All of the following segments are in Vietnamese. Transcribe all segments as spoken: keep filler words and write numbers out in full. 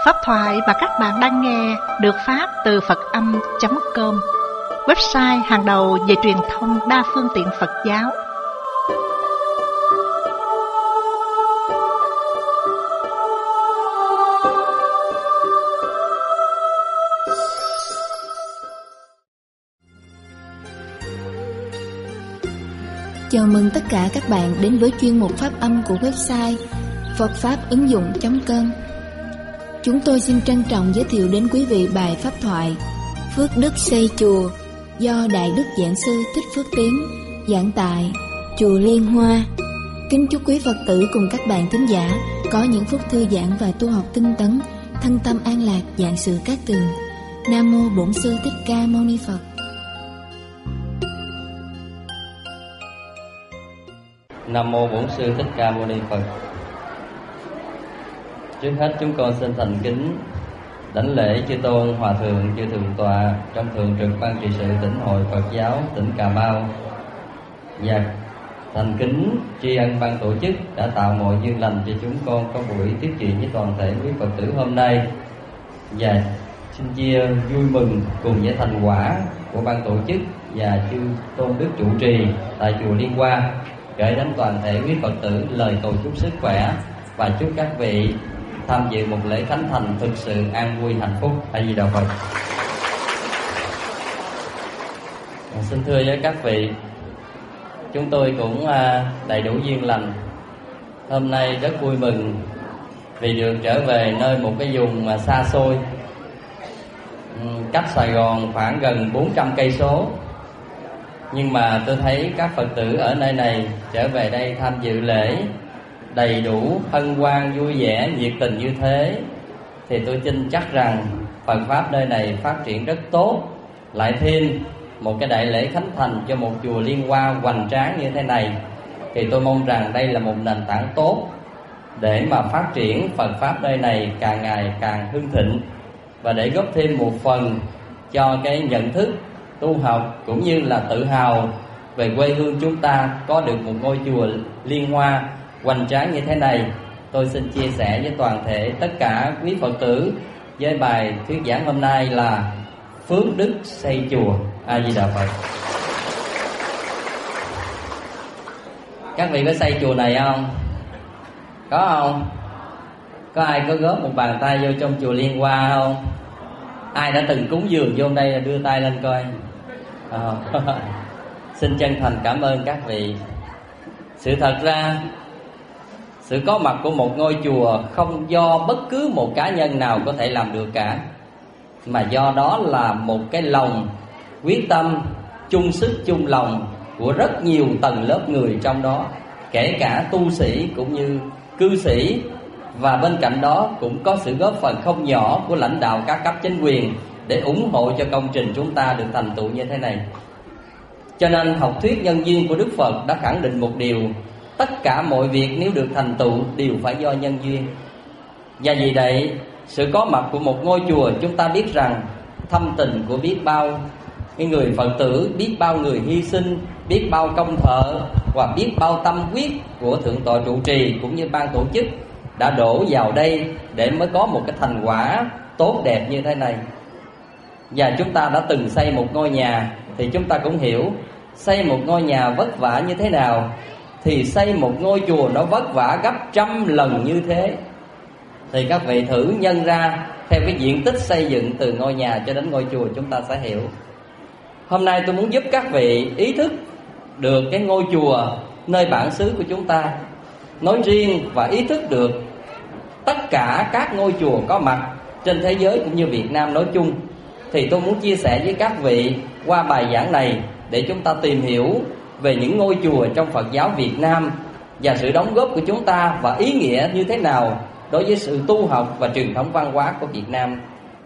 Pháp thoại mà các bạn đang nghe được phát từ Phật âm chấm com, website hàng đầu về truyền thông đa phương tiện Phật giáo. Chào mừng tất cả các bạn đến với chuyên mục Pháp âm của website Phật Pháp ứng dụng chấm com. Chúng tôi xin trân trọng giới thiệu đến quý vị bài pháp thoại Phước đức xây chùa do Đại Đức Giảng sư Thích Phước Tiến giảng tại Chùa Liên Hoa. Kính chúc quý Phật tử cùng các bạn thính giả có những phút thư giãn và tu học tinh tấn, thân tâm an lạc, vạn sự cát tường. Nam mô Bổn Sư Thích Ca Mâu Ni Phật. Nam mô Bổn Sư Thích Ca Mâu Ni Phật. Trước hết chúng con xin thành kính đảnh lễ chư tôn hòa thượng, chư thượng tọa trong thường trực ban trị sự tỉnh hội Phật giáo tỉnh Cà Mau, và thành kính tri ân ban tổ chức đã tạo mọi duyên lành cho chúng con có buổi tiếp chuyện với toàn thể quý Phật tử hôm nay, và xin chia vui mừng cùng với thành quả của ban tổ chức và chư tôn đức trụ trì tại chùa Liên Hoa, gửi đến toàn thể quý Phật tử lời cầu chúc sức khỏe và chúc các vị tham dự một lễ khánh thành thực sự an vui hạnh phúc. A Di Đà Phật. Xin thưa với các vị, chúng tôi cũng đầy đủ duyên lành. Hôm nay rất vui mừng vì được trở về nơi một cái vùng mà xa xôi, cách Sài Gòn khoảng gần bốn trăm cây số. Nhưng mà tôi thấy các Phật tử ở nơi này trở về đây tham dự lễ đầy đủ, hân hoan, vui vẻ, nhiệt tình như thế, thì tôi tin chắc rằng Phật Pháp nơi này phát triển rất tốt. Lại thêm một cái đại lễ khánh thành cho một chùa Liên Hoa hoành tráng như thế này, thì tôi mong rằng đây là một nền tảng tốt để mà phát triển Phật Pháp nơi này càng ngày càng hưng thịnh, và để góp thêm một phần cho cái nhận thức tu học cũng như là tự hào về quê hương chúng ta có được một ngôi chùa Liên Hoa hoành tráng như thế này. Tôi xin chia sẻ với toàn thể tất cả quý Phật tử với bài thuyết giảng hôm nay là Phước đức xây chùa. A Di Đà Phật. Các vị có xây chùa này không? Có không? Có ai có góp một bàn tay vô trong chùa Liên Hoa không? Ai đã từng cúng dường vô đây là đưa tay lên coi. À, xin chân thành cảm ơn các vị. Sự thật ra, sự có mặt của một ngôi chùa không do bất cứ một cá nhân nào có thể làm được cả, mà do đó là một cái lòng quyết tâm, chung sức chung lòng của rất nhiều tầng lớp người trong đó, kể cả tu sĩ cũng như cư sĩ. Và bên cạnh đó cũng có sự góp phần không nhỏ của lãnh đạo các cấp chính quyền để ủng hộ cho công trình chúng ta được thành tựu như thế này. Cho nên học thuyết nhân duyên của Đức Phật đã khẳng định một điều: tất cả mọi việc nếu được thành tựu đều phải do nhân duyên. Và vì vậy, sự có mặt của một ngôi chùa, chúng ta biết rằng thâm tình của biết bao cái người Phật tử, biết bao người hy sinh, biết bao công thợ và biết bao tâm huyết của thượng tọa trụ trì cũng như ban tổ chức đã đổ vào đây để mới có một cái thành quả tốt đẹp như thế này. Và chúng ta đã từng xây một ngôi nhà thì chúng ta cũng hiểu xây một ngôi nhà vất vả như thế nào, thì xây một ngôi chùa nó vất vả gấp trăm lần như thế. Thì các vị thử nhân ra theo cái diện tích xây dựng từ ngôi nhà cho đến ngôi chùa, chúng ta sẽ hiểu. Hôm nay tôi muốn giúp các vị ý thức được cái ngôi chùa nơi bản xứ của chúng ta nói riêng, và ý thức được tất cả các ngôi chùa có mặt trên thế giới cũng như Việt Nam nói chung. Thì tôi muốn chia sẻ với các vị qua bài giảng này để chúng ta tìm hiểu về những ngôi chùa trong Phật giáo Việt Nam và sự đóng góp của chúng ta và ý nghĩa như thế nào đối với sự tu học và truyền thống văn hóa của Việt Nam.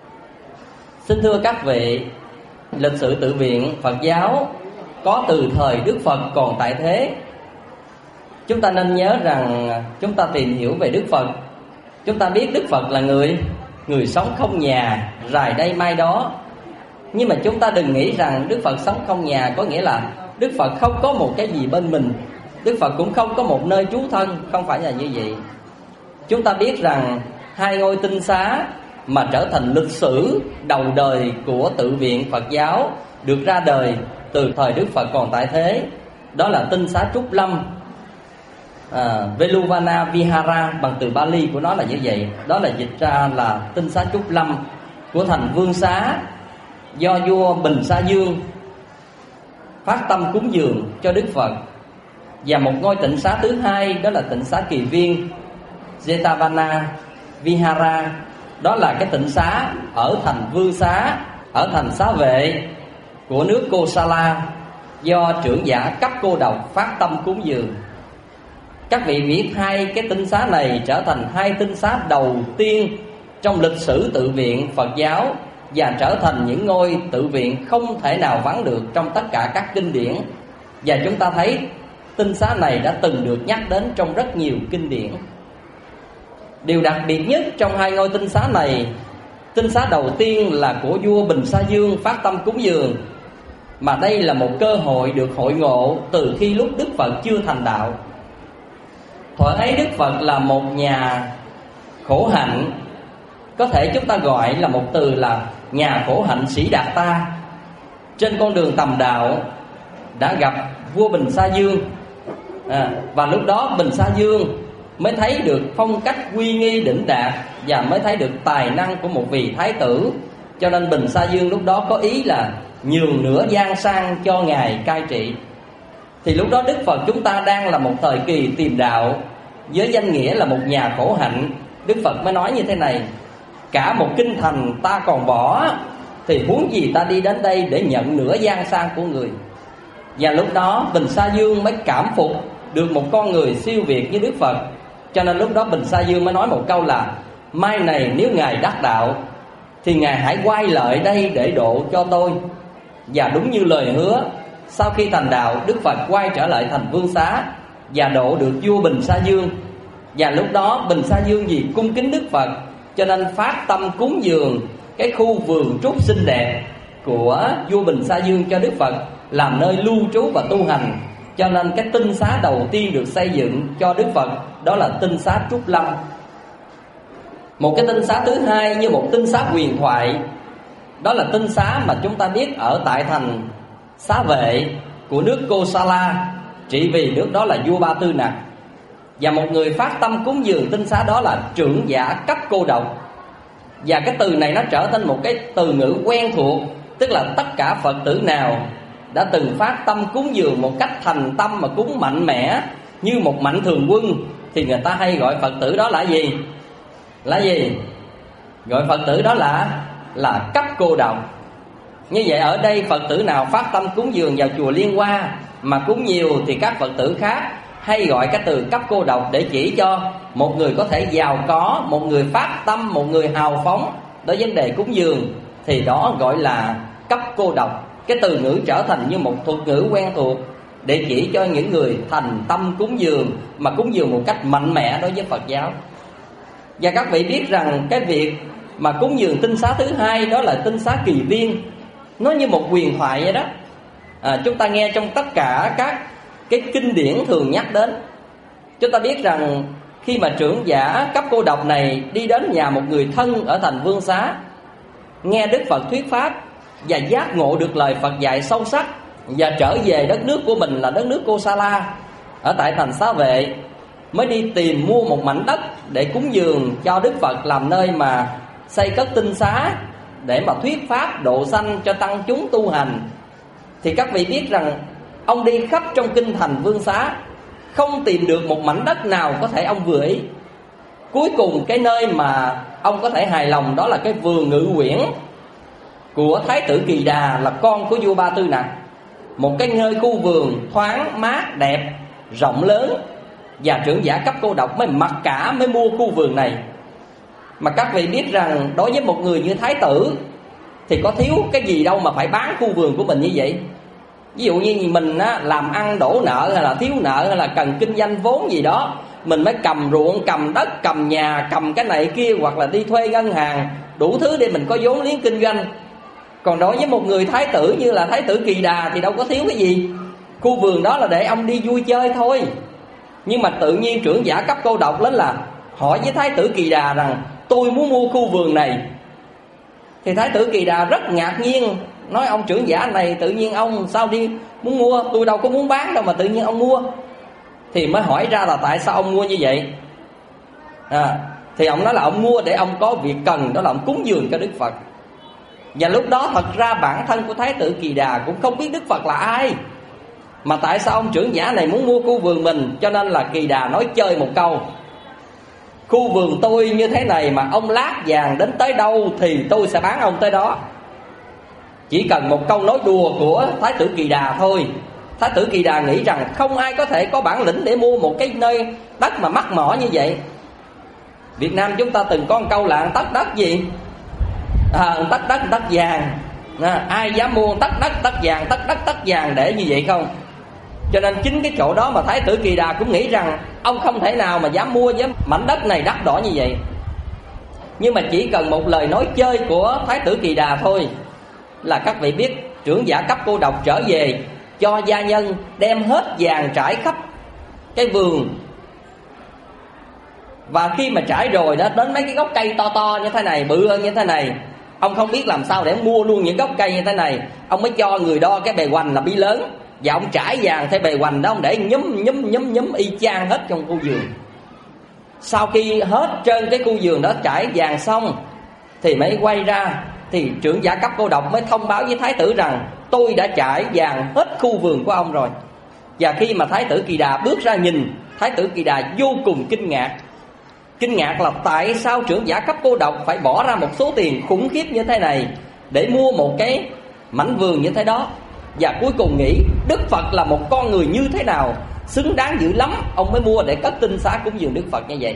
Xin thưa các vị, lịch sử tự viện Phật giáo có từ thời Đức Phật còn tại thế. Chúng ta nên nhớ rằng chúng ta tìm hiểu về Đức Phật, chúng ta biết Đức Phật là người Người sống không nhà, rày đây mai đó. Nhưng mà chúng ta đừng nghĩ rằng Đức Phật sống không nhà có nghĩa là Đức Phật không có một cái gì bên mình, Đức Phật cũng không có một nơi trú thân. Không phải là như vậy. Chúng ta biết rằng hai ngôi tinh xá mà trở thành lịch sử đầu đời của tự viện Phật giáo, được ra đời từ thời Đức Phật còn tại thế. Đó là tinh xá Trúc Lâm, à, Veluvana Vihara, bằng từ Bali của nó là như vậy. Đó là dịch ra là tinh xá Trúc Lâm của thành Vương Xá, do vua Bình Sa Dương phát tâm cúng dường cho Đức Phật. Và một ngôi tịnh xá thứ hai đó là tịnh xá Kỳ Viên Jetavana Vihara. Đó là cái tịnh xá ở thành Vương Xá, ở thành Xá Vệ của nước Kosala, do trưởng giả Cấp Cô Độc phát tâm cúng dường. Các vị biết hai cái tinh xá này trở thành hai tinh xá đầu tiên trong lịch sử tự viện Phật giáo, và trở thành những ngôi tự viện không thể nào vắng được trong tất cả các kinh điển. Và chúng ta thấy tinh xá này đã từng được nhắc đến trong rất nhiều kinh điển. Điều đặc biệt nhất trong hai ngôi tinh xá này, tinh xá đầu tiên là của vua Bình Sa Dương phát tâm cúng dường, mà đây là một cơ hội được hội ngộ từ khi lúc Đức Phật chưa thành đạo. Thuở ấy Đức Phật là một nhà khổ hạnh, có thể chúng ta gọi là một từ là nhà khổ hạnh Sĩ Đạt Ta. Trên con đường tầm đạo đã gặp vua Bình Sa Dương, à, và lúc đó Bình Sa Dương mới thấy được phong cách uy nghi đỉnh đạt, và mới thấy được tài năng của một vị thái tử. Cho nên Bình Sa Dương lúc đó có ý là nhường nửa giang sang cho ngài cai trị. Thì lúc đó Đức Phật chúng ta đang là một thời kỳ tìm đạo, với danh nghĩa là một nhà khổ hạnh. Đức Phật mới nói như thế này: cả một kinh thành ta còn bỏ, thì huống gì ta đi đến đây để nhận nửa giang sang của người. Và lúc đó Bình Sa Dương mới cảm phục được một con người siêu việt như Đức Phật. Cho nên lúc đó Bình Sa Dương mới nói một câu là: mai này nếu ngài đắc đạo thì ngài hãy quay lại đây để độ cho tôi. Và đúng như lời hứa, sau khi thành đạo, Đức Phật quay trở lại thành Vương Xá và độ được vua Bình Sa Dương. Và lúc đó Bình Sa Dương vì cung kính Đức Phật, cho nên phát tâm cúng dường cái khu vườn trúc xinh đẹp của vua Bình Sa Dương cho Đức Phật làm nơi lưu trú và tu hành. Cho nên cái tinh xá đầu tiên được xây dựng cho Đức Phật đó là tinh xá Trúc Lâm. Một cái tinh xá thứ hai như một tinh xá huyền thoại, đó là tinh xá mà chúng ta biết ở tại thành Xá Vệ của nước Kosala, trị vì nước đó là vua Ba Tư Nặc. Và một người phát tâm cúng dường tinh xá đó là trưởng giả Cấp Cô Độc. Và cái từ này nó trở thành một cái từ ngữ quen thuộc, tức là tất cả Phật tử nào đã từng phát tâm cúng dường một cách thành tâm mà cúng mạnh mẽ như một mạnh thường quân, thì người ta hay gọi Phật tử đó là gì? Là gì? Gọi Phật tử đó là là Cấp Cô Độc. Như vậy ở đây Phật tử nào phát tâm cúng dường vào chùa Liên Hoa mà cúng nhiều, thì các Phật tử khác hay gọi cái từ Cấp Cô Độc để chỉ cho một người có thể giàu có, một người phát tâm, một người hào phóng đối với vấn đề cúng dường, thì đó gọi là Cấp Cô Độc. Cái từ ngữ trở thành như một thuật ngữ quen thuộc để chỉ cho những người thành tâm cúng dường, mà cúng dường một cách mạnh mẽ đối với Phật giáo. Và các vị biết rằng cái việc mà cúng dường tinh xá thứ hai đó là tinh xá Kỳ Viên, nó như một huyền thoại vậy đó. à, Chúng ta nghe trong tất cả các cái kinh điển thường nhắc đến. Chúng ta biết rằng khi mà trưởng giả Cấp Cô Độc này đi đến nhà một người thân ở thành Vương Xá, nghe Đức Phật thuyết pháp và giác ngộ được lời Phật dạy sâu sắc, và trở về đất nước của mình là đất nước Kosala ở tại thành Xá Vệ, mới đi tìm mua một mảnh đất để cúng dường cho Đức Phật làm nơi mà xây cất tinh xá để mà thuyết pháp độ sanh cho tăng chúng tu hành. Thì các vị biết rằng ông đi khắp trong kinh thành Vương Xá, không tìm được một mảnh đất nào có thể ông vừa ý. Cuối cùng cái nơi mà ông có thể hài lòng đó là cái vườn Ngự Uyển của Thái tử Kỳ Đà, là con của vua Ba Tư Nặc. Một cái nơi khu vườn thoáng mát đẹp, rộng lớn, và trưởng giả Cấp Cô Độc mới mặc cả mới mua khu vườn này. Mà các vị biết rằng đối với một người như thái tử thì có thiếu cái gì đâu mà phải bán khu vườn của mình như vậy. Ví dụ như mình á, làm ăn đổ nợ hay là thiếu nợ hay là cần kinh doanh vốn gì đó, mình mới cầm ruộng, cầm đất, cầm nhà, cầm cái này kia, hoặc là đi thuê ngân hàng, đủ thứ để mình có vốn liếng kinh doanh. Còn đối với một người thái tử như là Thái tử Kỳ Đà thì đâu có thiếu cái gì. Khu vườn đó là để ông đi vui chơi thôi. Nhưng mà tự nhiên trưởng giả Cấp Cô Độc lên là hỏi với Thái tử Kỳ Đà rằng tôi muốn mua khu vườn này, Thì Thái tử Kỳ Đà rất ngạc nhiên, nói ông trưởng giả này tự nhiên ông sao đi muốn mua, tôi đâu có muốn bán đâu mà tự nhiên ông mua. Thì mới hỏi ra là tại sao ông mua như vậy. à, Thì ông nói là ông mua để ông có việc cần, đó là ông cúng dường cho Đức Phật. Và lúc đó thật ra bản thân của Thái tử Kỳ Đà cũng không biết Đức Phật là ai, mà tại sao ông trưởng giả này muốn mua khu vườn mình. Cho nên là Kỳ Đà nói chơi một câu: khu vườn tôi như thế này mà ông lát vàng đến tới đâu thì tôi sẽ bán ông tới đó. Chỉ cần một câu nói đùa của Thái tử Kỳ Đà thôi, Thái tử Kỳ Đà nghĩ rằng không ai có thể có bản lĩnh để mua một cái nơi đất mà mắc mỏ như vậy. Việt Nam chúng ta từng có một câu là tấc đất gì? À, tấc đất tấc vàng. à, Ai dám mua tấc đất tấc vàng, tấc đất tấc vàng để như vậy không? Cho nên chính cái chỗ đó mà Thái tử Kỳ Đà cũng nghĩ rằng ông không thể nào mà dám mua với mảnh đất này đắt đỏ như vậy. Nhưng mà chỉ cần một lời nói chơi của Thái tử Kỳ Đà thôi là các vị biết trưởng giả cấp cô độc trở về cho gia nhân đem hết vàng trải khắp cái vườn. Và khi mà trải rồi đó, đến mấy cái gốc cây to to như thế này, bự hơn như thế này, ông không biết làm sao để mua luôn những gốc cây như thế này. Ông mới cho người đo cái bề hoành là bi lớn, và ông trải vàng theo bề hoành đó, ông để nhúm nhúm nhúm nhúm y chang hết trong khu vườn. Sau khi hết trên cái khu vườn đó trải vàng xong thì mới quay ra, thì trưởng giả cấp cô độc mới thông báo với Thái tử rằng tôi đã trải vàng hết khu vườn của ông rồi. Và khi mà Thái tử Kỳ Đà bước ra nhìn, Thái tử Kỳ Đà vô cùng kinh ngạc. Kinh ngạc là tại sao trưởng giả cấp cô độc phải bỏ ra một số tiền khủng khiếp như thế này để mua một cái mảnh vườn như thế đó. Và cuối cùng nghĩ Đức Phật là một con người như thế nào, xứng đáng dữ lắm, ông mới mua để cất tinh xá cúng dường Đức Phật như vậy.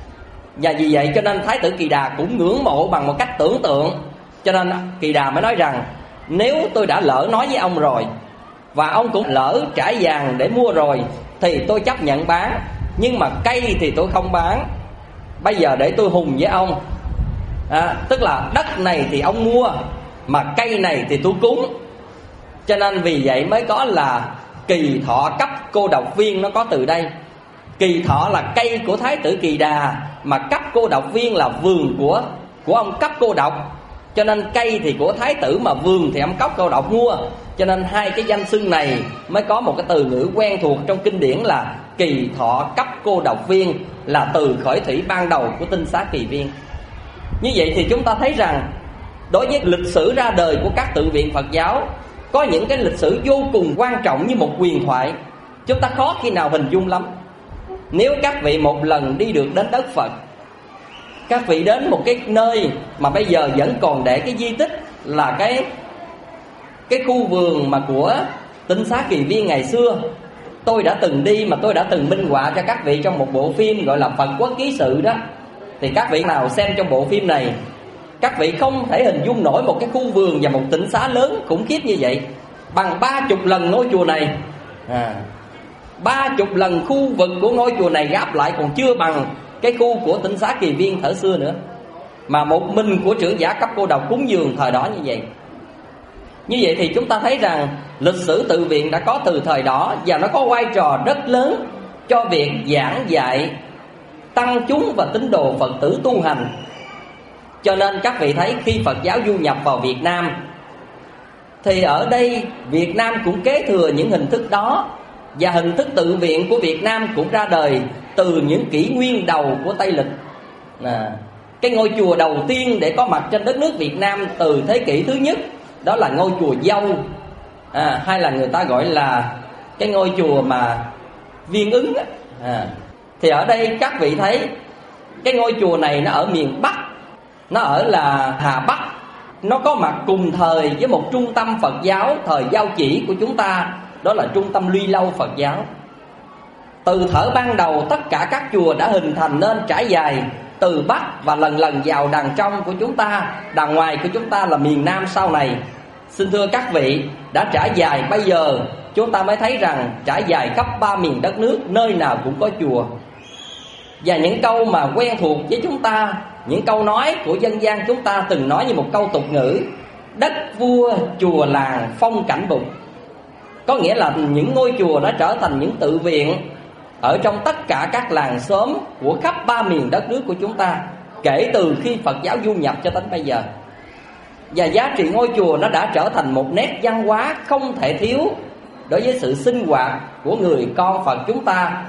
Và vì vậy cho nên Thái tử Kỳ Đà cũng ngưỡng mộ bằng một cách tưởng tượng. Cho nên Kỳ Đà mới nói rằng nếu tôi đã lỡ nói với ông rồi, và ông cũng lỡ trải vàng để mua rồi, thì tôi chấp nhận bán. Nhưng mà cây thì tôi không bán. Bây giờ để tôi hùng với ông, à, tức là đất này thì ông mua, mà cây này thì tôi cúng. Cho nên vì vậy mới có là Kỳ Thọ cấp cô độc viên, nó có từ đây. Kỳ Thọ là cây của Thái tử Kỳ Đà, mà cấp cô độc viên là vườn của của ông cấp cô độc. Cho nên cây thì của Thái tử, mà vườn thì ông cấp cô độc mua. Cho nên hai cái danh xưng này mới có một cái từ ngữ quen thuộc trong kinh điển là Kỳ Thọ cấp cô độc viên, là từ khởi thủy ban đầu của tinh xá Kỳ Viên. Như vậy thì chúng ta thấy rằng đối với lịch sử ra đời của các tự viện Phật giáo, có những cái lịch sử vô cùng quan trọng như một huyền thoại, chúng ta khó khi nào hình dung lắm. Nếu các vị một lần đi được đến đất Phật, các vị đến một cái nơi mà bây giờ vẫn còn để cái di tích là cái cái khu vườn mà của tinh xá Kỳ Viên ngày xưa. Tôi đã từng đi, mà tôi đã từng minh họa cho các vị trong một bộ phim gọi là Phật Quốc Ký Sự đó. Thì các vị nào xem trong bộ phim này, các vị không thể hình dung nổi một cái khu vườn và một tịnh xá lớn khủng khiếp như vậy, bằng ba chục lần ngôi chùa này. à, Ba chục lần khu vực của ngôi chùa này gáp lại còn chưa bằng cái khu của tịnh xá Kỳ Viên thời xưa nữa. Mà một mình của trưởng giả cấp cô độc cúng dường thời đó như vậy. Như vậy thì chúng ta thấy rằng lịch sử tự viện đã có từ thời đó, và nó có vai trò rất lớn cho việc giảng dạy tăng chúng và tín đồ Phật tử tu hành. Cho nên các vị thấy khi Phật giáo du nhập vào Việt Nam, thì ở đây Việt Nam cũng kế thừa những hình thức đó. Và hình thức tự viện của Việt Nam cũng ra đời từ những kỷ nguyên đầu của Tây Lịch. à, Cái ngôi chùa đầu tiên để có mặt trên đất nước Việt Nam từ thế kỷ thứ nhất, đó là ngôi chùa Dâu, à, hay là người ta gọi là cái ngôi chùa mà Viên Ứng. à, Thì ở đây các vị thấy cái ngôi chùa này nó ở miền Bắc, nó ở là Hà Bắc. Nó có mặt cùng thời với một trung tâm Phật giáo thời giao chỉ của chúng ta, đó là trung tâm Luy Lâu Phật giáo. Từ thuở ban đầu, tất cả các chùa đã hình thành nên trải dài từ Bắc và lần lần vào đằng trong của chúng ta, đằng ngoài của chúng ta là miền Nam sau này. Xin thưa các vị, đã trải dài bây giờ chúng ta mới thấy rằng trải dài khắp ba miền đất nước, nơi nào cũng có chùa. Và những câu mà quen thuộc với chúng ta, những câu nói của dân gian chúng ta từng nói như một câu tục ngữ: đất vua chùa làng phong cảnh bục. Có nghĩa là những ngôi chùa đã trở thành những tự viện ở trong tất cả các làng xóm của khắp ba miền đất nước của chúng ta, kể từ khi Phật giáo du nhập cho đến bây giờ. Và giá trị ngôi chùa nó đã trở thành một nét văn hóa không thể thiếu đối với sự sinh hoạt của người con Phật chúng ta.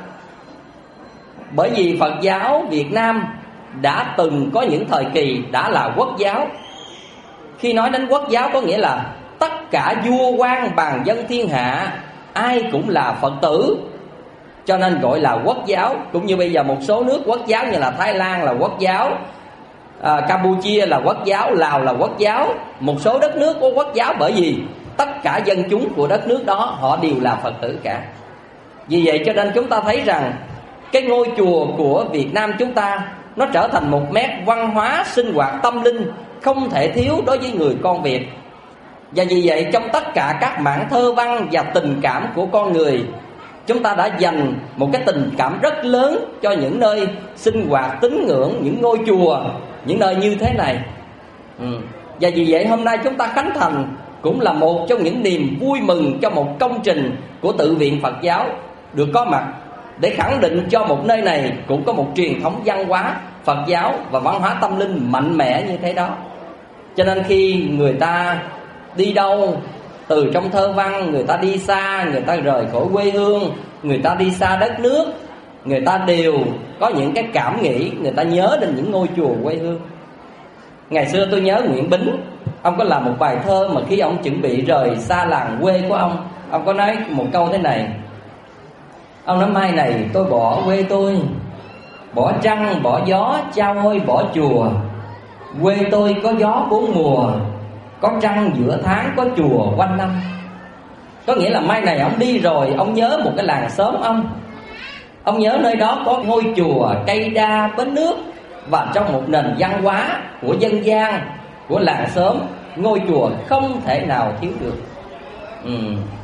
Bởi vì Phật giáo Việt Nam đã từng có những thời kỳ đã là quốc giáo. Khi nói đến quốc giáo có nghĩa là tất cả vua quan bàn dân thiên hạ ai cũng là Phật tử, cho nên gọi là quốc giáo. Cũng như bây giờ một số nước quốc giáo như là Thái Lan là quốc giáo, à, Campuchia là quốc giáo, Lào là quốc giáo. Một số đất nước có quốc giáo bởi vì tất cả dân chúng của đất nước đó họ đều là Phật tử cả. Vì vậy cho nên chúng ta thấy rằng cái ngôi chùa của Việt Nam chúng ta nó trở thành một nét văn hóa sinh hoạt tâm linh không thể thiếu đối với người con Việt. Và vì vậy trong tất cả các mảng thơ văn và tình cảm của con người, chúng ta đã dành một cái tình cảm rất lớn cho những nơi sinh hoạt tín ngưỡng, những ngôi chùa, những nơi như thế này. ừ. Và vì vậy hôm nay chúng ta khánh thành cũng là một trong những niềm vui mừng cho một công trình của Tự viện Phật giáo được có mặt, để khẳng định cho một nơi này cũng có một truyền thống văn hóa Phật giáo và văn hóa tâm linh mạnh mẽ như thế đó. Cho nên khi người ta đi đâu, từ trong thơ văn, người ta đi xa, người ta rời khỏi quê hương, người ta đi xa đất nước, người ta đều có những cái cảm nghĩ, người ta nhớ đến những ngôi chùa quê hương. Ngày xưa tôi nhớ Nguyễn Bính, ông có làm một bài thơ mà khi ông chuẩn bị rời xa làng quê của ông, ông có nói một câu thế này. Ông nói: mai này tôi bỏ quê tôi, bỏ trăng, bỏ gió, chao ôi bỏ chùa. Quê tôi có gió bốn mùa, có trăng giữa tháng, có chùa quanh năm. Có nghĩa là mai này ông đi rồi, ông nhớ một cái làng xóm ông. Ông nhớ nơi đó có ngôi chùa, cây đa, bến nước. Và trong một nền văn hóa của dân gian, của làng xóm, ngôi chùa không thể nào thiếu được. ừ.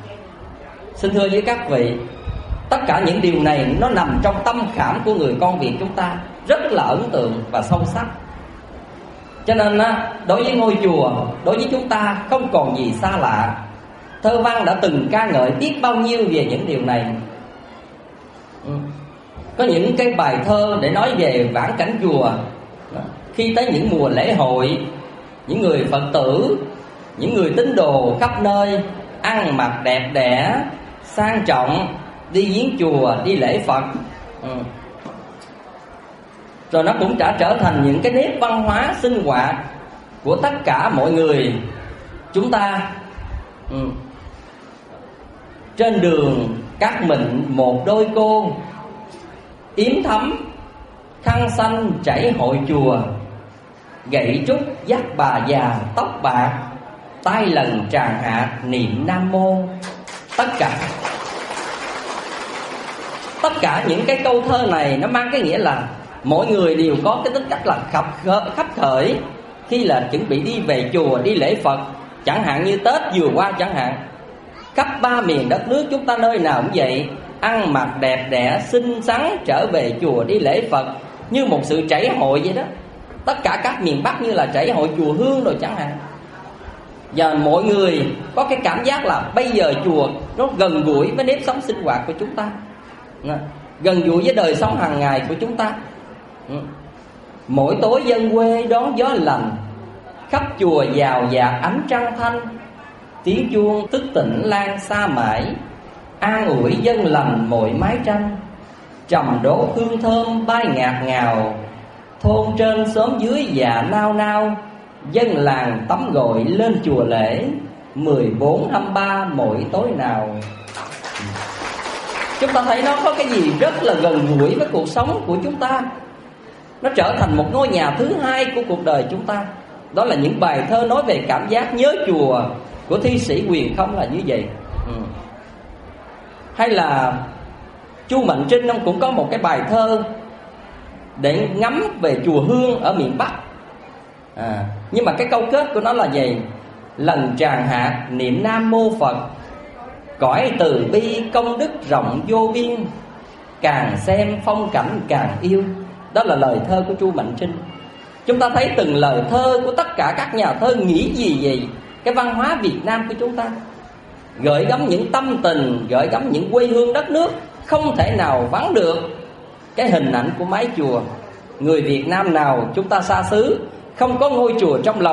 Xin thưa với các vị, tất cả những điều này nó nằm trong tâm khảm của người con Việt chúng ta, rất là ấn tượng và sâu sắc. Cho nên đối với ngôi chùa, đối với chúng ta không còn gì xa lạ. Thơ văn đã từng ca ngợi biết bao nhiêu về những điều này. ừ. Có những cái bài thơ để nói về vãn cảnh chùa. Khi tới những mùa lễ hội, những người Phật tử, những người tín đồ khắp nơi ăn mặc đẹp đẽ, sang trọng, đi viếng chùa, đi lễ Phật. ừ. Rồi nó cũng đã trở thành những cái nét văn hóa sinh hoạt của tất cả mọi người chúng ta. ừ. Trên đường cắt mịn một đôi cô, yếm thắm khăn xanh chảy hội chùa. Gậy trúc dắt bà già tóc bạc, tay lần tràng hạt niệm Nam Mô. Tất cả Tất cả những cái câu thơ này nó mang cái nghĩa là mỗi người đều có cái tính cách là khập khắp khởi khi là chuẩn bị đi về chùa, đi lễ Phật. Chẳng hạn như Tết vừa qua chẳng hạn, khắp ba miền đất nước chúng ta nơi nào cũng vậy, ăn mặc đẹp đẽ, xinh xắn trở về chùa đi lễ Phật như một sự chảy hội vậy đó. Tất cả các miền Bắc như là chảy hội chùa Hương rồi chẳng hạn. Và mọi người có cái cảm giác là bây giờ chùa nó gần gũi với nếp sống sinh hoạt của chúng ta, gần gũi với đời sống hàng ngày của chúng ta. Mỗi tối dân quê đón gió lành, khắp chùa giàu dạt ánh trăng thanh. Tiếng chuông thức tỉnh lan xa mãi, an ủi dân lành mọi mái tranh. Trầm đốt hương thơm bay ngạt ngào, thôn trên xóm dưới dạ nao nao. Dân làng tắm gội lên chùa lễ, mười bốn hai mươi ba mỗi tối nào. Chúng ta thấy nó có cái gì rất là gần gũi với cuộc sống của chúng ta. Nó trở thành một ngôi nhà thứ hai của cuộc đời chúng ta. Đó là những bài thơ nói về cảm giác nhớ chùa của thi sĩ Huyền Không là như vậy. ừ. Hay là Chu Mạnh Trinh ông cũng có một cái bài thơ để ngắm về chùa Hương ở miền Bắc. à, Nhưng mà cái câu kết của nó là gì? Lần tràng hạt niệm Nam Mô Phật, cõi từ bi công đức rộng vô biên. Càng xem phong cảnh càng yêu. Đó là lời thơ của Chu Mạnh Trinh. Chúng ta thấy từng lời thơ của tất cả các nhà thơ nghĩ gì về cái văn hóa Việt Nam của chúng ta, gợi gắm những tâm tình, gợi gắm những quê hương đất nước. Không thể nào vắng được cái hình ảnh của mái chùa. Người Việt Nam nào chúng ta xa xứ không có ngôi chùa trong lòng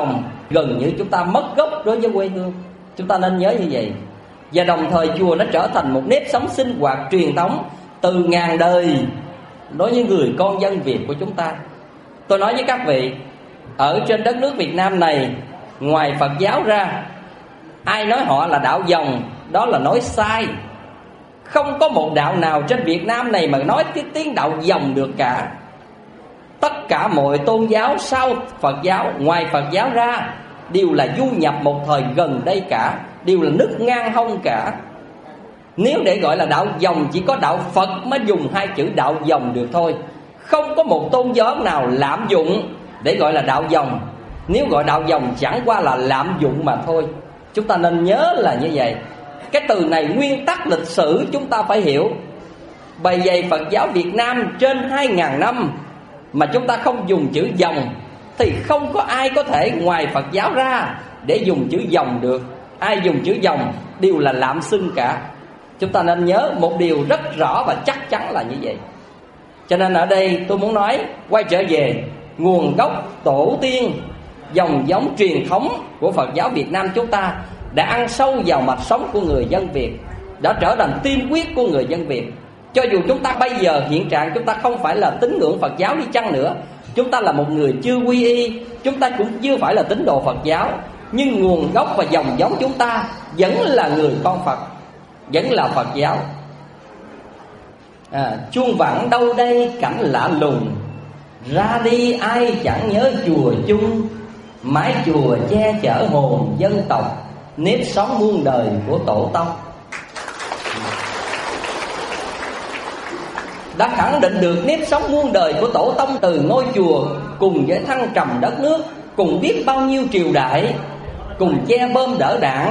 gần như chúng ta mất gốc đối với quê hương. Chúng ta nên nhớ như vậy. Và đồng thời chùa nó trở thành một nếp sống sinh hoạt truyền thống từ ngàn đời đối với người con dân Việt của chúng ta. Tôi nói với các vị, ở trên đất nước Việt Nam này, ngoài Phật giáo ra, ai nói họ là đạo dòng, đó là nói sai. Không có một đạo nào trên Việt Nam này mà nói cái tiếng đạo dòng được cả. Tất cả mọi tôn giáo sau Phật giáo, ngoài Phật giáo ra, đều là du nhập một thời gần đây cả, đều là nứt ngang hông cả. Nếu để gọi là đạo dòng, chỉ có đạo Phật mới dùng hai chữ đạo dòng được thôi. Không có một tôn giáo nào lạm dụng để gọi là đạo dòng. Nếu gọi đạo dòng chẳng qua là lạm dụng mà thôi. Chúng ta nên nhớ là như vậy. Cái từ này nguyên tắc lịch sử chúng ta phải hiểu. Bày vậy Phật giáo Việt Nam trên hai ngàn năm mà chúng ta không dùng chữ dòng, thì không có ai có thể ngoài Phật giáo ra để dùng chữ dòng được. Ai dùng chữ dòng đều là lạm xưng cả. Chúng ta nên nhớ một điều rất rõ và chắc chắn là như vậy. Cho nên ở đây tôi muốn nói, quay trở về nguồn gốc tổ tiên, dòng giống truyền thống của Phật giáo Việt Nam chúng ta đã ăn sâu vào mạch sống của người dân Việt, đã trở thành tiên quyết của người dân Việt. Cho dù chúng ta bây giờ hiện trạng chúng ta không phải là tín ngưỡng Phật giáo đi chăng nữa, chúng ta là một người chưa quy y, chúng ta cũng chưa phải là tín đồ Phật giáo, nhưng nguồn gốc và dòng giống chúng ta vẫn là người con Phật, vẫn là Phật giáo. à, Chuông vẳng đâu đây cảnh lạ lùng, ra đi ai chẳng nhớ chùa chung. Mái chùa che chở hồn dân tộc, nếp sống muôn đời của tổ tông. Đã khẳng định được nếp sống muôn đời của tổ tông từ ngôi chùa, cùng với thăng trầm đất nước, cùng biết bao nhiêu triều đại, cùng che bơm đỡ đạn,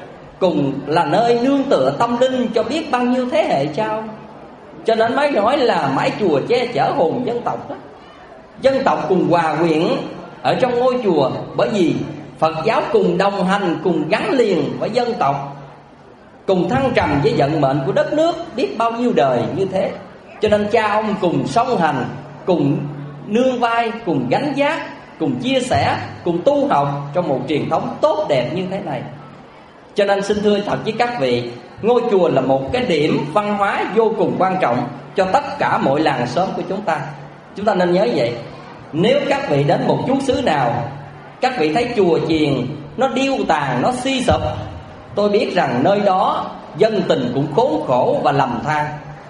cùng là nơi nương tựa tâm linh cho biết bao nhiêu thế hệ sau. Cho nên mới nói là mái chùa che chở hồn dân tộc đó. Dân tộc cùng hòa quyện ở trong ngôi chùa, bởi vì Phật giáo cùng đồng hành, cùng gắn liền với dân tộc, cùng thăng trầm với vận mệnh của đất nước biết bao nhiêu đời như thế. Cho nên cha ông cùng song hành, cùng nương vai, cùng gánh vác, cùng chia sẻ, cùng tu học trong một truyền thống tốt đẹp như thế này. Cho nên xin thưa thật với các vị, ngôi chùa là một cái điểm văn hóa vô cùng quan trọng cho tất cả mọi làng xóm của chúng ta. Chúng ta nên nhớ vậy. Nếu các vị đến một chút xứ nào, các vị thấy chùa chiền nó điêu tàn, nó suy sụp, tôi biết rằng nơi đó dân tình cũng khốn khổ và lầm than.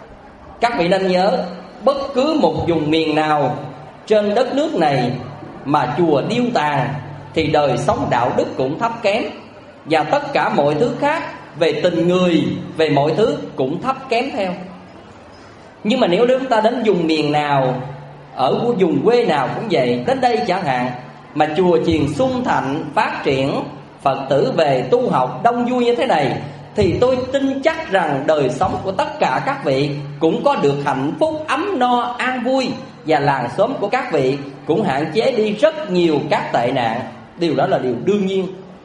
Các vị nên nhớ, bất cứ một vùng miền nào trên đất nước này mà chùa điêu tàn thì đời sống đạo đức cũng thấp kém, và tất cả mọi thứ khác về tình người, về mọi thứ cũng thấp kém theo. Nhưng mà nếu chúng ta đến vùng miền nào, ở vùng quê nào cũng vậy, đến đây chẳng hạn, mà chùa chiền xuân thạnh, phát triển, Phật tử về tu học đông vui như thế này, thì tôi tin chắc rằng đời sống của tất cả các vị cũng có được hạnh phúc, ấm no, an vui, và làng xóm của các vị cũng hạn chế đi rất nhiều các tệ nạn. Điều đó là điều đương nhiên.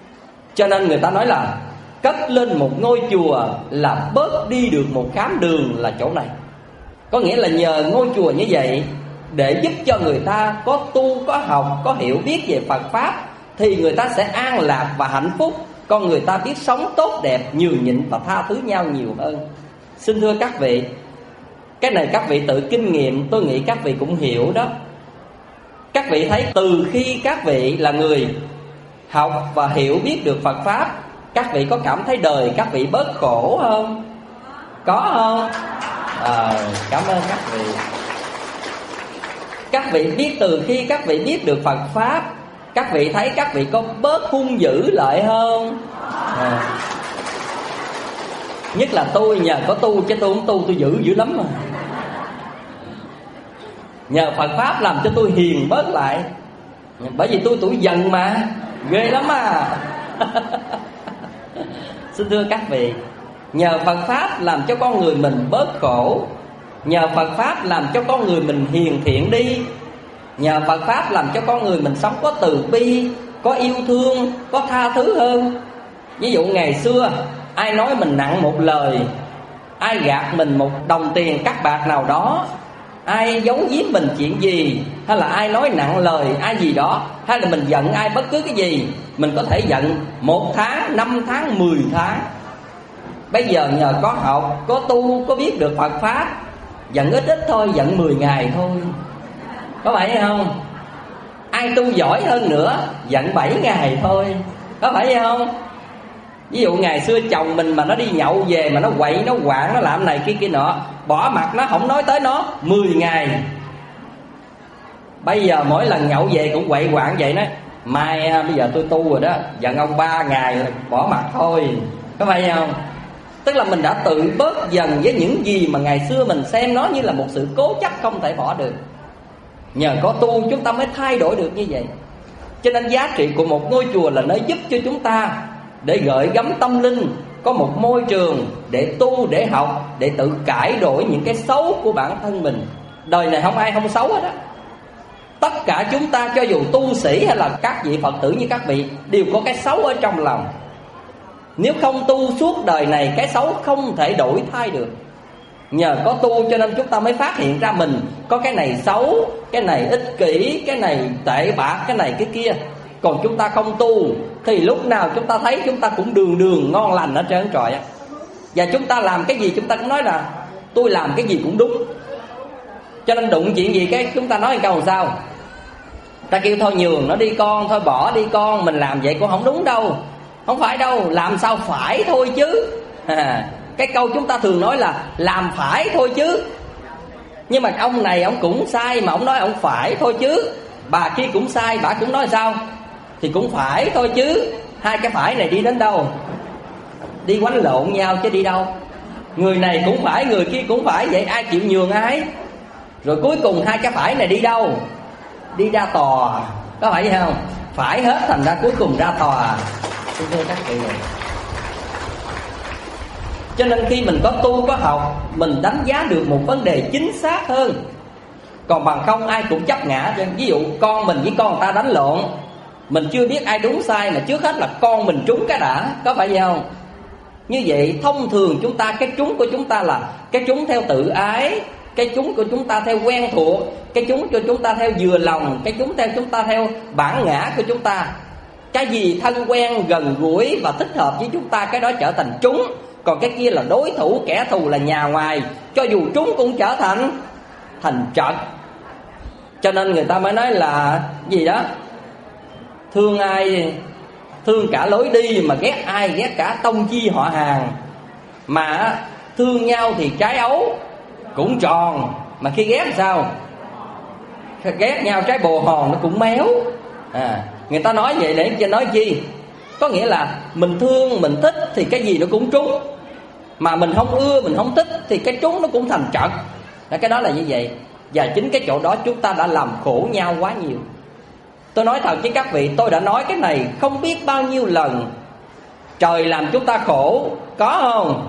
Cho nên người ta nói là cất lên một ngôi chùa là bớt đi được một khám đường là chỗ này. Có nghĩa là nhờ ngôi chùa như vậy, để giúp cho người ta có tu, có học, có hiểu biết về Phật Pháp, thì người ta sẽ an lạc và hạnh phúc. Con người ta biết sống tốt đẹp, nhường nhịn và tha thứ nhau nhiều hơn. Xin thưa các vị, cái này các vị tự kinh nghiệm, tôi nghĩ các vị cũng hiểu đó. Các vị thấy từ khi các vị là người học và hiểu biết được Phật Pháp, các vị có cảm thấy đời các vị bớt khổ không? Có không? À, cảm ơn các vị. Các vị biết từ khi các vị biết được Phật Pháp, các vị thấy các vị có bớt hung dữ lại không? À. Nhất là tôi nhờ có tu, chứ tôi không tu tôi dữ dữ lắm mà. Nhờ Phật Pháp làm cho tôi hiền bớt lại, bởi vì tôi tuổi dần mà, ghê lắm à. Xin thưa các vị, nhờ Phật Pháp làm cho con người mình bớt khổ, nhờ Phật Pháp làm cho con người mình hiền thiện đi, nhờ Phật Pháp làm cho con người mình sống có từ bi, có yêu thương, có tha thứ hơn. Ví dụ ngày xưa ai nói mình nặng một lời, ai gạt mình một đồng tiền cắt bạc nào đó, ai giấu giếm mình chuyện gì, hay là ai nói nặng lời ai gì đó, hay là mình giận ai bất cứ cái gì, mình có thể giận một tháng, năm tháng, mười tháng. Bây giờ nhờ có học, có tu, có biết được Phật Pháp, giận ít ít thôi, giận mười ngày thôi. Có phải hay không? Ai tu giỏi hơn nữa, giận bảy ngày thôi. Có phải hay không? Ví dụ ngày xưa chồng mình mà nó đi nhậu về mà nó quậy, nó quạng, nó làm này kia kia nọ, bỏ mặt nó, không nói tới nó mười ngày. Bây giờ mỗi lần nhậu về cũng quậy quạng vậy đó. Mai bây giờ tôi tu rồi đó, giận ông ba ngày bỏ mặt thôi. Có phải không? Tức là mình đã tự bớt dần với những gì mà ngày xưa mình xem nó như là một sự cố chấp không thể bỏ được. Nhờ có tu chúng ta mới thay đổi được như vậy. Cho nên giá trị của một ngôi chùa là nơi giúp cho chúng ta để gợi gắm tâm linh, có một môi trường để tu, để học, để tự cải đổi những cái xấu của bản thân mình. Đời này không ai không xấu hết á. Tất cả chúng ta, cho dù tu sĩ hay là các vị Phật tử như các vị, đều có cái xấu ở trong lòng. Nếu không tu suốt đời này, cái xấu không thể đổi thay được. Nhờ có tu cho nên chúng ta mới phát hiện ra mình có cái này xấu, cái này ích kỷ, cái này tệ bạc, cái này cái kia. Còn chúng ta không tu thì lúc nào chúng ta thấy chúng ta cũng đường đường ngon lành hết trơn trọi. Và chúng ta làm cái gì chúng ta cũng nói là tôi làm cái gì cũng đúng. Cho nên đụng chuyện gì cái chúng ta nói câu làm sao, ta kêu thôi nhường nó đi con, thôi bỏ đi con, mình làm vậy cũng không đúng đâu. Không phải đâu, làm sao phải thôi chứ. à, Cái câu chúng ta thường nói là làm phải thôi chứ. Nhưng mà ông này ông cũng sai mà ông nói ông phải thôi chứ. Bà kia cũng sai, bà cũng nói sao thì cũng phải thôi chứ. Hai cái phải này đi đến đâu? Đi quánh lộn nhau chứ đi đâu. Người này cũng phải, người kia cũng phải, vậy ai chịu nhường ai? Rồi cuối cùng hai cái phải này đi đâu? Đi ra tòa. Có phải vậy không? Phải hết thành ra cuối cùng ra tòa. Thưa các vị này, cho nên khi mình có tu có học, mình đánh giá được một vấn đề chính xác hơn. Còn bằng không ai cũng chấp ngã. Ví dụ con mình với con người ta đánh lộn, mình chưa biết ai đúng sai mà trước hết là con mình trúng cái đã. Có phải vậy không? Như vậy thông thường chúng ta, cái trúng của chúng ta là cái trúng theo tự ái, cái trúng của chúng ta theo quen thuộc, cái trúng của chúng ta theo vừa lòng, cái trúng theo chúng ta theo bản ngã của chúng ta. Cái gì thân quen, gần gũi và thích hợp với chúng ta, cái đó trở thành trúng. Còn cái kia là đối thủ, kẻ thù, là nhà ngoài, cho dù trúng cũng trở thành thành trật. Cho nên người ta mới nói là gì đó, thương ai thương cả lối đi, mà ghét ai ghét cả tông chi họ hàng. Mà thương nhau thì trái ấu cũng tròn, mà khi ghét sao? Ghét nhau trái bồ hòn nó cũng méo. à, Người ta nói vậy để cho nói chi? Có nghĩa là mình thương, mình thích thì cái gì nó cũng trúng. Mà mình không ưa, mình không thích thì cái trúng nó cũng thành trật. Cái đó là như vậy. Và chính cái chỗ đó chúng ta đã làm khổ nhau quá nhiều. Tôi nói thật với các vị, tôi đã nói cái này không biết bao nhiêu lần. Trời làm chúng ta khổ, có không?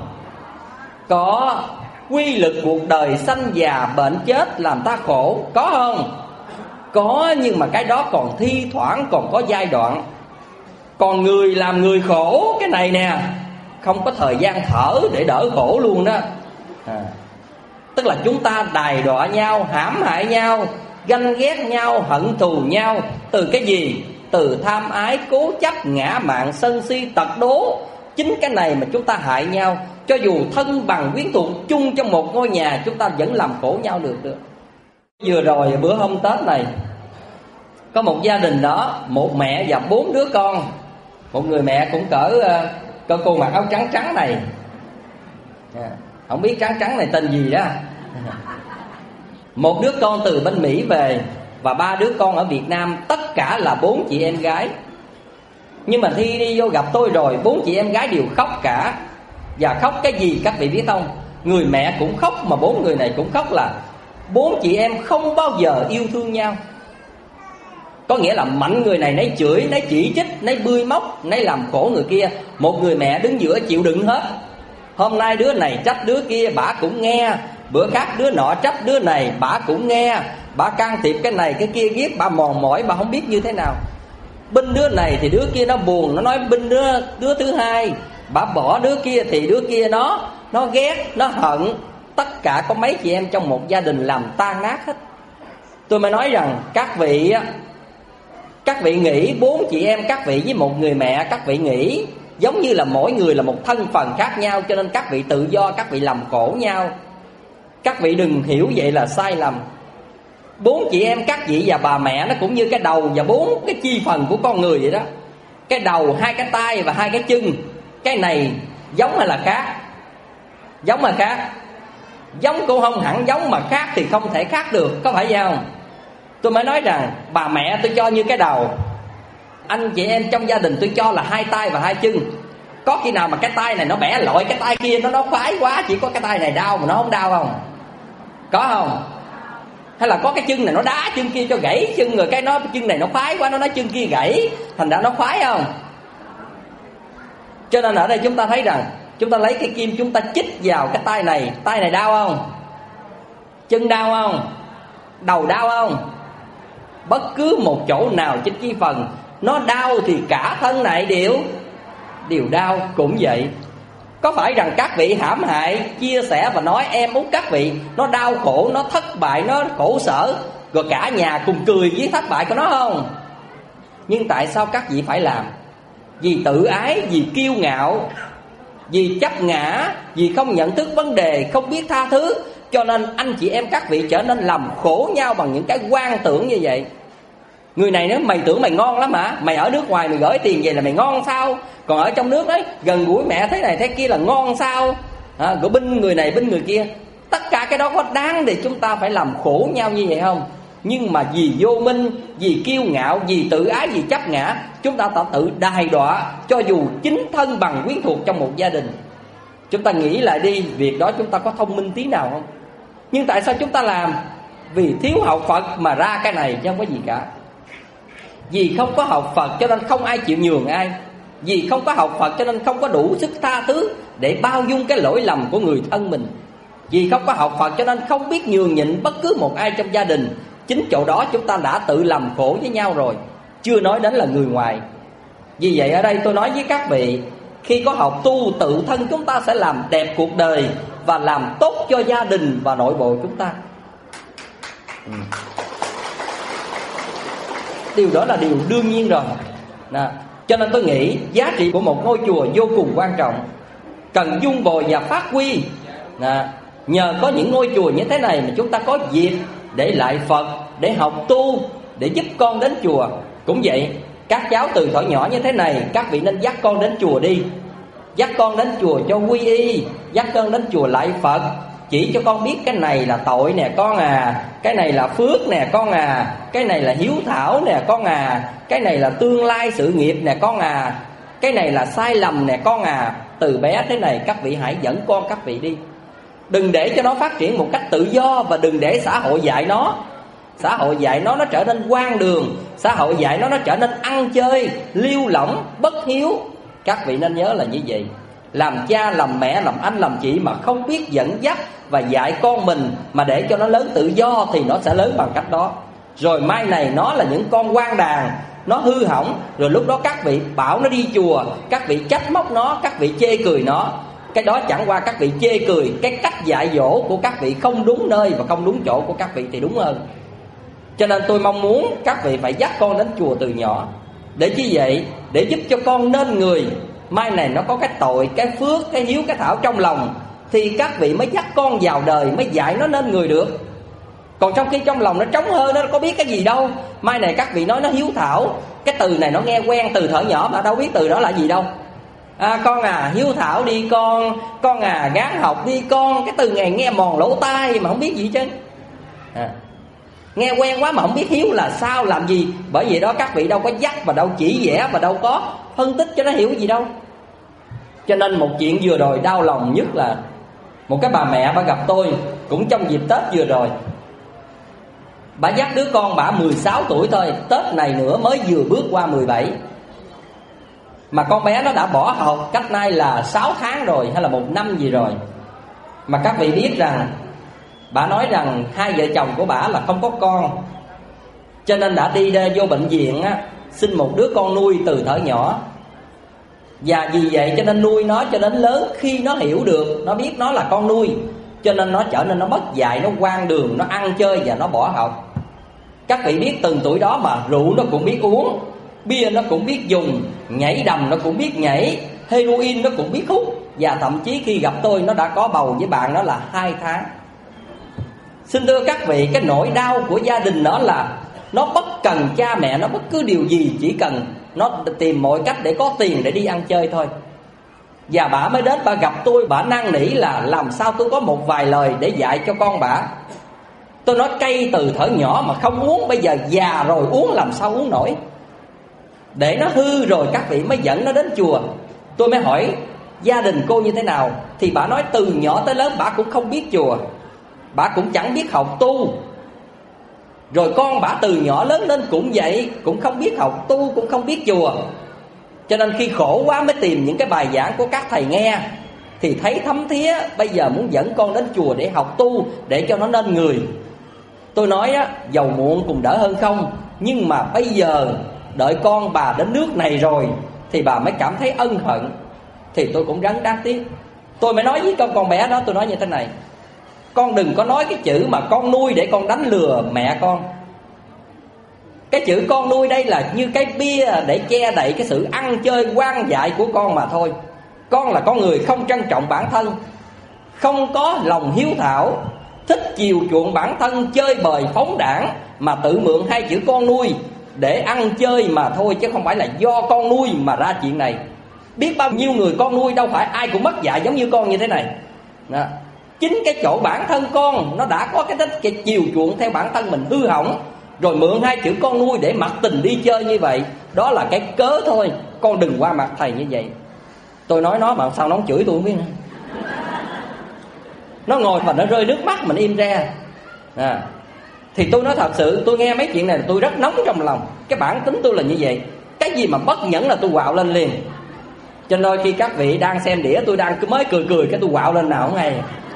Có. Quy lực cuộc đời sanh già bệnh chết làm ta khổ, có không? Có, nhưng mà cái đó còn thi thoảng, còn có giai đoạn. Còn người làm người khổ cái này nè, không có thời gian thở để đỡ khổ luôn đó. à, Tức là chúng ta đày đọa nhau, hãm hại nhau, ganh ghét nhau, hận thù nhau. Từ cái gì? Từ tham ái, cố chấp, ngã mạn, sân si, tật đố. Chính cái này mà chúng ta hại nhau. Cho dù thân bằng quyến thuộc chung trong một ngôi nhà, chúng ta vẫn làm khổ nhau được được. Vừa rồi bữa hôm Tết này, có một gia đình đó, một mẹ và bốn đứa con. Một người mẹ cũng cỡ cỡ cô mặc áo trắng trắng này, không biết trắng trắng này tên gì đó. Một đứa con từ bên Mỹ về, và ba đứa con ở Việt Nam. Tất cả là bốn chị em gái. Nhưng mà khi đi vô gặp tôi rồi, bốn chị em gái đều khóc cả. Và khóc cái gì các vị biết không? Người mẹ cũng khóc mà bốn người này cũng khóc, là bốn chị em không bao giờ yêu thương nhau. Có nghĩa là mạnh người này nấy chửi, nấy chỉ trích, nấy bươi móc, nấy làm khổ người kia. Một người mẹ đứng giữa chịu đựng hết. Hôm nay đứa này trách đứa kia, bả cũng nghe. Bữa khác đứa nọ trách đứa này, bả cũng nghe. Bả can thiệp cái này cái kia, ghét, bả mòn mỏi, bả không biết như thế nào. Bên đứa này thì đứa kia nó buồn, nó nói bên đứa, đứa thứ hai. Bả bỏ đứa kia thì đứa kia nó Nó ghét, nó hận. tất cả có mấy chị em trong một gia đình làm tan nát hết. Tôi mới nói rằng các vị Các vị nghĩ bốn chị em các vị với một người mẹ, các vị nghĩ giống như là mỗi người là một thân phần khác nhau, cho nên các vị tự do, các vị làm khổ nhau. Các vị đừng hiểu vậy là sai lầm. Bốn chị em các vị và bà mẹ nó cũng như cái đầu và bốn cái chi phần của con người vậy đó. Cái đầu, hai cái tay và hai cái chân. Cái này giống hay là khác? Giống mà khác. Giống cũng không hẳn giống, mà khác thì không thể khác được, có phải vậy không? Tôi mới nói rằng bà mẹ tôi cho như cái đầu, anh chị em trong gia đình tôi cho là hai tay và hai chân. Có khi nào mà cái tay này nó bẻ lội, cái tay kia nó nó khoái quá, chỉ có cái tay này đau mà nó không đau không? Có không? Hay là có cái chân này nó đá chân kia cho gãy chân, rồi cái nó chân này nó khoái quá, nó nói chân kia gãy, thành ra nó khoái không? Cho nên ở đây chúng ta thấy rằng chúng ta lấy cái kim chúng ta chích vào cái tay này, tay này đau không? Chân đau không? Đầu đau không? Bất cứ một chỗ nào trên chi phần nó đau thì cả thân này đều đều đau cũng vậy. Có phải rằng các vị hãm hại, chia sẻ và nói em muốn các vị nó đau khổ, nó thất bại, nó khổ sở, rồi cả nhà cùng cười với thất bại của nó không? Nhưng tại sao các vị phải làm? Vì tự ái, vì kiêu ngạo, vì chấp ngã, vì không nhận thức vấn đề, không biết tha thứ, cho nên anh chị em các vị trở nên làm khổ nhau bằng những cái quan tưởng như vậy. Người này nói mày tưởng mày ngon lắm hả? Mày ở nước ngoài mày gửi tiền về là mày ngon sao? Còn ở trong nước đấy, gần gũi mẹ thế này thế kia là ngon sao? À, rồi binh người này binh người kia. Tất cả cái đó có đáng để chúng ta phải làm khổ nhau như vậy không? Nhưng mà vì vô minh, vì kiêu ngạo, vì tự ái, vì chấp ngã, chúng ta tự đài đọa cho dù chính thân bằng quyến thuộc trong một gia đình. Chúng ta nghĩ lại đi, việc đó chúng ta có thông minh tí nào không? Nhưng tại sao chúng ta làm? Vì thiếu học Phật mà ra cái này chứ không có gì cả. Vì không có học Phật cho nên không ai chịu nhường ai. Vì không có học Phật cho nên không có đủ sức tha thứ để bao dung cái lỗi lầm của người thân mình. Vì không có học Phật cho nên không biết nhường nhịn bất cứ một ai trong gia đình. Chính chỗ đó chúng ta đã tự làm khổ với nhau rồi, chưa nói đến là người ngoài. Vì vậy ở đây tôi nói với các vị, khi có học tu, tự thân chúng ta sẽ làm đẹp cuộc đời và làm tốt cho gia đình và nội bộ chúng ta. ừ. Điều đó là điều đương nhiên rồi. Đó. Cho nên tôi nghĩ giá trị của một ngôi chùa vô cùng quan trọng, cần dung bồi và phát huy. Đó. Nhờ có những ngôi chùa như thế này mà chúng ta có dịp để lại Phật, để học tu, để giúp con đến chùa. Cũng vậy, các cháu từ thuở nhỏ như thế này, các vị nên dắt con đến chùa đi. Dắt con đến chùa cho quy y, dắt con đến chùa lại Phật, chỉ cho con biết cái này là tội nè con à, cái này là phước nè con à, cái này là hiếu thảo nè con à, cái này là tương lai sự nghiệp nè con à, cái này là sai lầm nè con à. Từ bé thế này các vị hãy dẫn con các vị đi. Đừng để cho nó phát triển một cách tự do, và đừng để xã hội dạy nó. Xã hội dạy nó nó trở nên hoang đường, xã hội dạy nó nó trở nên ăn chơi, liêu lỏng, bất hiếu. Các vị nên nhớ là như vậy. Làm cha, làm mẹ, làm anh, làm chị mà không biết dẫn dắt và dạy con mình, mà để cho nó lớn tự do, thì nó sẽ lớn bằng cách đó. Rồi mai này nó là những con hoang đàn, nó hư hỏng, rồi lúc đó các vị bảo nó đi chùa, các vị trách móc nó, các vị chê cười nó. Cái đó chẳng qua các vị chê cười cái cách dạy dỗ của các vị không đúng nơi và không đúng chỗ của các vị thì đúng hơn. Cho nên tôi mong muốn các vị phải dắt con đến chùa từ nhỏ. Để chi vậy? Để giúp cho con nên người. Mai này nó có cái tội, cái phước, cái hiếu, cái thảo trong lòng, thì các vị mới dắt con vào đời, mới dạy nó nên người được. Còn trong khi trong lòng nó trống hơi, nó có biết cái gì đâu. Mai này các vị nói nó hiếu thảo, cái từ này nó nghe quen từ thuở nhỏ mà đâu biết từ đó là gì đâu. À, con à hiếu thảo đi con, con à gắng học đi con. Cái từ này nghe mòn lỗ tai mà không biết gì chứ. à, Nghe quen quá mà không biết hiếu là sao làm gì. Bởi vì đó các vị đâu có dắt và đâu chỉ vẽ và đâu có phân tích cho nó hiểu gì đâu. Cho nên một chuyện vừa rồi đau lòng nhất là một cái bà mẹ bà gặp tôi cũng trong dịp Tết vừa rồi. Bà dắt đứa con bà mười sáu tuổi thôi, Tết này nữa mới vừa bước qua mười bảy. Mà con bé nó đã bỏ học cách nay là sáu tháng rồi, hay là một năm gì rồi. Mà các vị biết rằng bà nói rằng hai vợ chồng của bà là không có con, cho nên đã đi vô bệnh viện á, xin một đứa con nuôi từ thuở nhỏ. Và vì vậy cho nên nuôi nó cho đến lớn. Khi nó hiểu được, nó biết nó là con nuôi, cho nên nó trở nên nó mất dạy, nó hoang đường, nó ăn chơi và nó bỏ học. Các vị biết từng tuổi đó mà rượu nó cũng biết uống, bia nó cũng biết dùng, nhảy đầm nó cũng biết nhảy, heroin nó cũng biết hút. Và thậm chí khi gặp tôi nó đã có bầu với bạn nó là hai tháng. Xin thưa các vị, cái nỗi đau của gia đình nó là nó bất cần cha mẹ nó bất cứ điều gì, chỉ cần nó tìm mọi cách để có tiền để đi ăn chơi thôi. Và bà mới đến, bà gặp tôi, bà năn nỉ là làm sao tôi có một vài lời để dạy cho con bà. Tôi nói cây từ thở nhỏ mà không uống, bây giờ già rồi uống làm sao uống nổi. Để nó hư rồi các vị mới dẫn nó đến chùa. Tôi mới hỏi gia đình cô như thế nào, thì bà nói từ nhỏ tới lớn bà cũng không biết chùa, bà cũng chẳng biết học tu. Rồi con bà từ nhỏ lớn lên cũng vậy, cũng không biết học tu, cũng không biết chùa. Cho nên khi khổ quá mới tìm những cái bài giảng của các thầy nghe, thì thấy thấm thía, bây giờ muốn dẫn con đến chùa để học tu, để cho nó nên người. Tôi nói á, giàu muộn cũng đỡ hơn không. Nhưng mà bây giờ đợi con bà đến nước này rồi thì bà mới cảm thấy ân hận. Thì tôi cũng ráng đáng tiếc. Tôi mới nói với con con bé đó, tôi nói như thế này: con đừng có nói cái chữ mà con nuôi để con đánh lừa mẹ con. Cái chữ con nuôi đây là như cái bia để che đậy cái sự ăn chơi hoang dại của con mà thôi. Con là con người không trân trọng bản thân, không có lòng hiếu thảo, thích chiều chuộng bản thân, chơi bời phóng đãng, mà tự mượn hai chữ con nuôi để ăn chơi mà thôi, chứ không phải là do con nuôi mà ra chuyện này. Biết bao nhiêu người con nuôi đâu phải ai cũng mất dạy giống như con như thế này đó. Chính cái chỗ bản thân con nó đã có cái thích cái chiều chuộng theo bản thân mình hư hỏng, rồi mượn hai chữ con nuôi để mặc tình đi chơi như vậy. Đó là cái cớ thôi, con đừng qua mặt thầy như vậy. Tôi nói nó mà sao nó không chửi tôi không biết nữa. Nó ngồi và nó rơi nước mắt, mình im re à. Thì tôi nói thật sự, tôi nghe mấy chuyện này tôi rất nóng trong lòng. Cái bản tính tôi là như vậy, cái gì mà bất nhẫn là tôi quạo lên liền. Cho nên khi các vị đang xem đĩa, tôi đang mới cười cười cái tôi quạo lên nào không hay.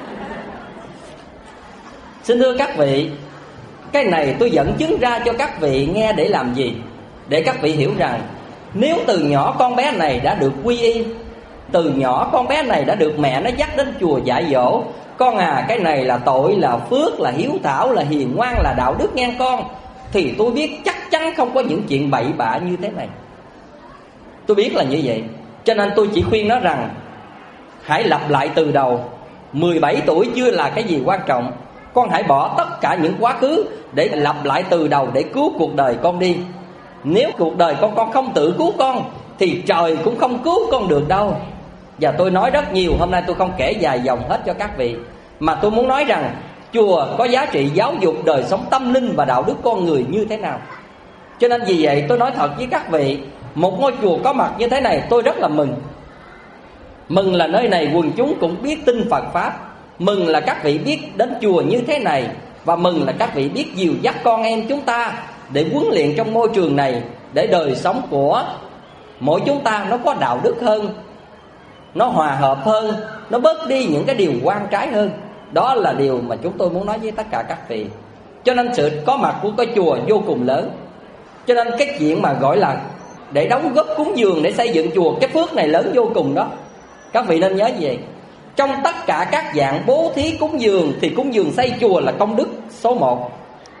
Xin thưa các vị, cái này tôi dẫn chứng ra cho các vị nghe để làm gì? Để các vị hiểu rằng nếu từ nhỏ con bé này đã được quy y, từ nhỏ con bé này đã được mẹ nó dắt đến chùa dạy dỗ, con à cái này là tội, là phước, là hiếu thảo, là hiền ngoan, là đạo đức nghe con, thì tôi biết chắc chắn không có những chuyện bậy bạ như thế này. Tôi biết là như vậy. Cho nên tôi chỉ khuyên nó rằng hãy lặp lại từ đầu. Mười bảy tuổi chưa là cái gì quan trọng. Con hãy bỏ tất cả những quá khứ để lặp lại từ đầu để cứu cuộc đời con đi. Nếu cuộc đời con con không tự cứu con thì trời cũng không cứu con được đâu. Và tôi nói rất nhiều, hôm nay tôi không kể dài dòng hết cho các vị, mà tôi muốn nói rằng chùa có giá trị giáo dục đời sống tâm linh và đạo đức con người như thế nào. Cho nên vì vậy tôi nói thật với các vị, một ngôi chùa có mặt như thế này tôi rất là mừng. Mừng là nơi này quần chúng cũng biết tin Phật Pháp, mừng là các vị biết đến chùa như thế này, và mừng là các vị biết dìu dắt con em chúng ta để huấn luyện trong môi trường này, để đời sống của mỗi chúng ta nó có đạo đức hơn, nó hòa hợp hơn, nó bớt đi những cái điều oan trái hơn. Đó là điều mà chúng tôi muốn nói với tất cả các vị. Cho nên sự có mặt của cái chùa vô cùng lớn. Cho nên cái chuyện mà gọi là để đóng góp cúng dường để xây dựng chùa, cái phước này lớn vô cùng đó. Các vị nên nhớ như vậy. Trong tất cả các dạng bố thí cúng dường thì cúng dường xây chùa là công đức số một.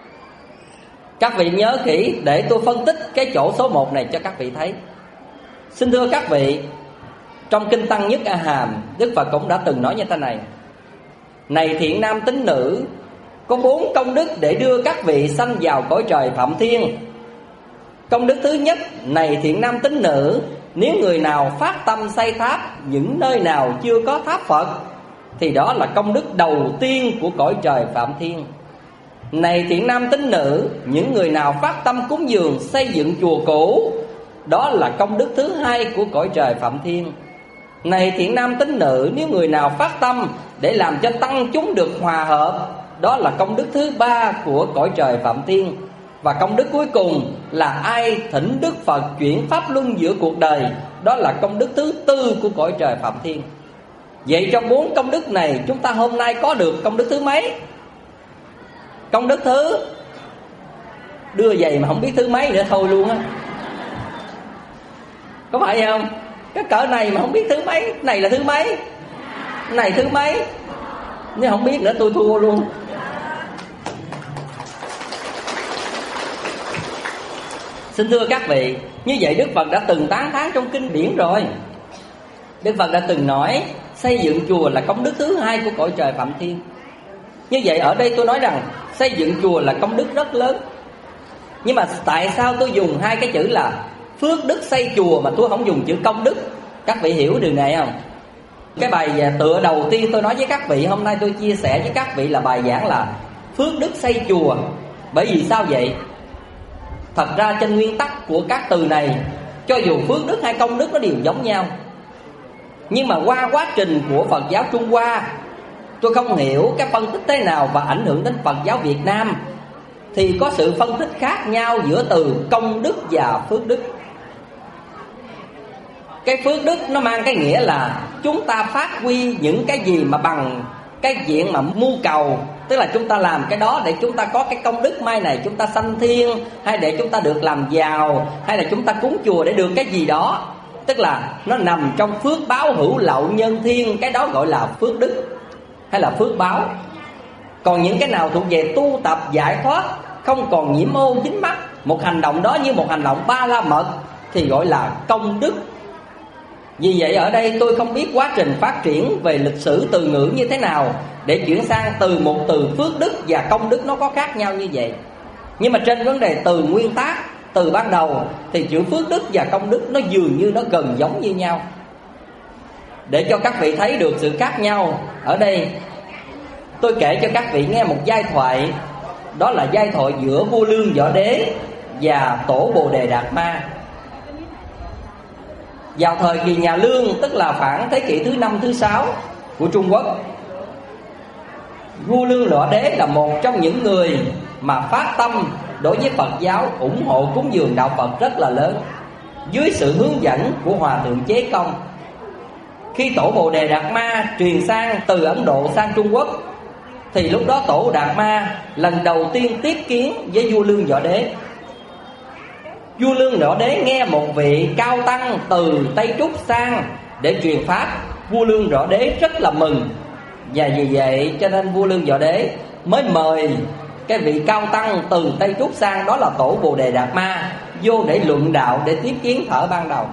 Các vị nhớ kỹ để tôi phân tích cái chỗ số một này cho các vị thấy. Xin thưa các vị, trong Kinh Tăng Nhất A Hàm, Đức Phật cũng đã từng nói như thế này: này thiện nam tín nữ, có bốn công đức để đưa các vị sanh vào cõi trời Phạm Thiên. Công đức thứ nhất, này thiện nam tín nữ, nếu người nào phát tâm xây tháp những nơi nào chưa có tháp Phật thì đó là công đức đầu tiên của cõi trời Phạm Thiên. Này thiện nam tín nữ, những người nào phát tâm cúng dường xây dựng chùa cũ, đó là công đức thứ hai của cõi trời Phạm Thiên. Này thiện nam tín nữ, nếu người nào phát tâm để làm cho tăng chúng được hòa hợp, đó là công đức thứ ba của cõi trời Phạm Thiên. Và công đức cuối cùng là ai thỉnh Đức Phật chuyển pháp luân giữa cuộc đời, đó là công đức thứ tư của cõi trời Phạm Thiên. Vậy trong bốn công đức này, chúng ta hôm nay có được công đức thứ mấy? Công đức thứ đưa giày mà không biết thứ mấy nữa thôi luôn á. Có phải không? Cái cỡ này mà không biết thứ mấy, này là thứ mấy, này thứ mấy. Nếu không biết nữa tôi thua luôn. Xin thưa các vị, như vậy Đức Phật đã từng tán thán trong kinh điển rồi. Đức Phật đã từng nói xây dựng chùa là công đức thứ hai của cõi trời Phạm Thiên. Như vậy ở đây tôi nói rằng xây dựng chùa là công đức rất lớn. Nhưng mà tại sao tôi dùng hai cái chữ là phước đức xây chùa mà tôi không dùng chữ công đức? Các vị hiểu điều này không? Cái bài tựa đầu tiên tôi nói với các vị, hôm nay tôi chia sẻ với các vị là bài giảng là phước đức xây chùa. Bởi vì sao vậy? Thật ra trên nguyên tắc của các từ này, cho dù phước đức hay công đức nó đều giống nhau. Nhưng mà qua quá trình của Phật giáo Trung Hoa, tôi không hiểu cái phân tích thế nào và ảnh hưởng đến Phật giáo Việt Nam, thì có sự phân tích khác nhau giữa từ công đức và phước đức. Cái phước đức nó mang cái nghĩa là chúng ta phát huy những cái gì mà bằng cái diện mà mưu cầu. Tức là chúng ta làm cái đó để chúng ta có cái công đức mai này chúng ta sanh thiên, hay để chúng ta được làm giàu, hay là chúng ta cúng chùa để được cái gì đó. Tức là nó nằm trong phước báo hữu lậu nhân thiên. Cái đó gọi là phước đức hay là phước báo. Còn những cái nào thuộc về tu tập giải thoát, không còn nhiễm ô dính mắc, một hành động đó như một hành động ba la mật, thì gọi là công đức. Vì vậy ở đây tôi không biết quá trình phát triển về lịch sử từ ngữ như thế nào để chuyển sang từ một từ phước đức và công đức nó có khác nhau như vậy. Nhưng mà trên vấn đề từ nguyên tác, từ ban đầu, thì chữ phước đức và công đức nó dường như nó gần giống như nhau. Để cho các vị thấy được sự khác nhau, ở đây tôi kể cho các vị nghe một giai thoại. Đó là giai thoại giữa vua Lương Võ Đế và tổ Bồ Đề Đạt Ma. Vào thời kỳ nhà Lương, tức là khoảng thế kỷ thứ năm, thứ sáu của Trung Quốc, vua Lương Võ Đế là một trong những người mà phát tâm đối với Phật giáo, ủng hộ cúng dường đạo Phật rất là lớn, dưới sự hướng dẫn của Hòa Thượng Chế Công. Khi tổ Bồ Đề Đạt Ma truyền sang từ Ấn Độ sang Trung Quốc, thì lúc đó tổ Đạt Ma lần đầu tiên tiếp kiến với vua Lương Võ Đế. Vua Lương Võ Đế nghe một vị cao tăng từ Tây Trúc sang để truyền pháp, vua Lương Võ Đế rất là mừng. Và vì vậy cho nên vua Lương Võ Đế mới mời cái vị cao tăng từ Tây Trúc sang, đó là tổ Bồ Đề Đạt Ma, vô để luận đạo, để tiếp kiến thở ban đầu.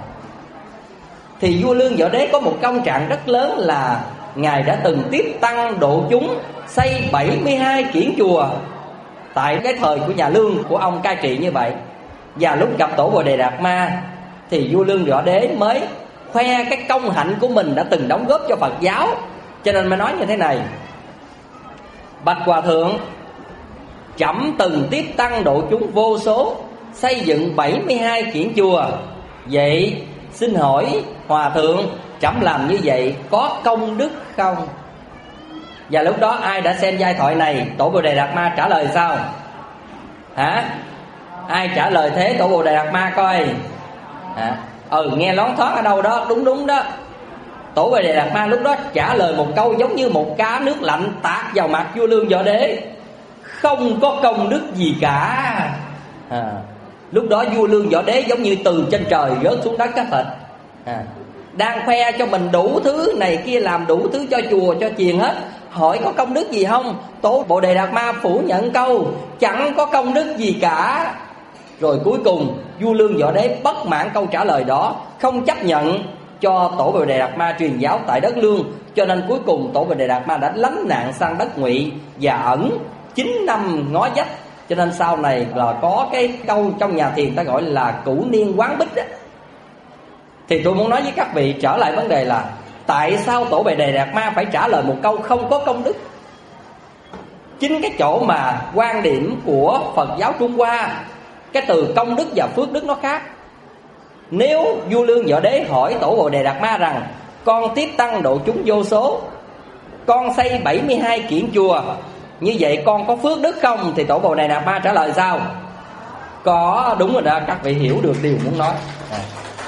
Thì vua Lương Võ Đế có một công trạng rất lớn là Ngài đã từng tiếp tăng độ chúng, xây bảy mươi hai kiển chùa tại cái thời của nhà Lương của ông cai trị như vậy. Và lúc gặp tổ Bồ Đề Đạt Ma thì vua Lương Võ Đế mới khoe cái công hạnh của mình đã từng đóng góp cho Phật giáo. Cho nên mới nói như thế này: bạch Hòa Thượng, trẫm từng tiếp tăng độ chúng vô số, xây dựng bảy mươi hai kiển chùa. Vậy xin hỏi Hòa Thượng, trẫm làm như vậy có công đức không? Và lúc đó ai đã xem giai thoại này, tổ Bồ Đề Đạt Ma trả lời sao? Hả? Ai trả lời thế tổ Bồ Đề Đạt Ma coi? Hả? Ừ, nghe loáng thoáng ở đâu đó, đúng đúng đó. Tổ Bồ Đề Đạt Ma lúc đó trả lời một câu giống như một cá nước lạnh tạt vào mặt vua Lương Võ Đế: không có công đức gì cả. À, lúc đó vua Lương Võ Đế giống như từ trên trời rớt xuống đất cắt thịt. À, đang khoe cho mình đủ thứ này kia, làm đủ thứ cho chùa cho chiền hết, hỏi có công đức gì không? Tổ Bồ Đề Đạt Ma phủ nhận câu chẳng có công đức gì cả. Rồi cuối cùng vua Lương Võ Đế bất mãn câu trả lời đó, không chấp nhận cho tổ Bồ Đề Đạt Ma truyền giáo tại đất Lương. Cho nên cuối cùng tổ Bồ Đề Đạt Ma đã lánh nạn sang đất Ngụy và ẩn chín năm ngó dách. Cho nên sau này là có cái câu trong nhà thiền ta gọi là cửu niên quán bích đó. Thì tôi muốn nói với các vị trở lại vấn đề là tại sao tổ Bồ Đề Đạt Ma phải trả lời một câu không có công đức? Chính cái chỗ mà quan điểm của Phật giáo Trung Hoa, cái từ công đức và phước đức nó khác. Nếu vua Lương Võ Đế hỏi tổ Bồ Đề Đạt Ma rằng con tiếp tăng độ chúng vô số, con xây bảy mươi hai kiển chùa, như vậy con có phước đức không? Thì tổ Bồ Đề Đạt Ma trả lời sao? Có. Đúng rồi đó, các vị hiểu được điều muốn nói. À.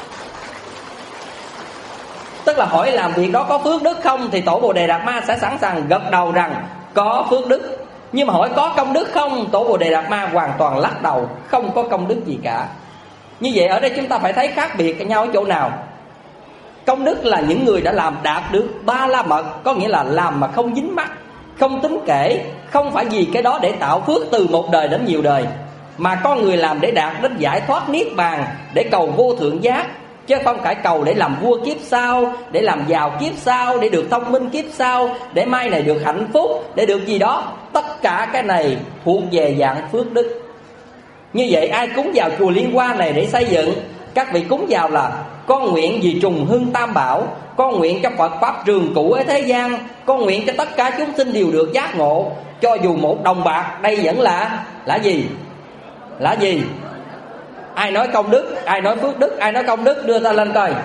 Tức là hỏi làm việc đó có phước đức không, thì tổ Bồ Đề Đạt Ma sẽ sẵn sàng gật đầu rằng có phước đức. Nhưng mà hỏi có công đức không, tổ Bồ Đề Đạt Ma hoàn toàn lắc đầu, không có công đức gì cả. Như vậy ở đây chúng ta phải thấy khác biệt nhau ở chỗ nào? Công đức là những người đã làm đạt được ba la mật, có nghĩa là làm mà không dính mắc, không tính kể, không phải vì cái đó để tạo phước từ một đời đến nhiều đời, mà con người làm để đạt đến giải thoát niết bàn, để cầu vô thượng giác, chứ không phải cầu để làm vua kiếp sau, để làm giàu kiếp sau, để được thông minh kiếp sau, để mai này được hạnh phúc, để được gì đó. Tất cả cái này thuộc về dạng phước đức. Như vậy ai cúng vào chùa Liên Hoa này để xây dựng, các vị cúng vào là con nguyện vì trùng hưng tam bảo, con nguyện cho Phật pháp trường cửu ở thế gian, con nguyện cho tất cả chúng sinh đều được giác ngộ. Cho dù một đồng bạc đây vẫn là là gì? Là gì? Ai nói công đức, ai nói phước đức, ai nói công đức đưa ta lên coi.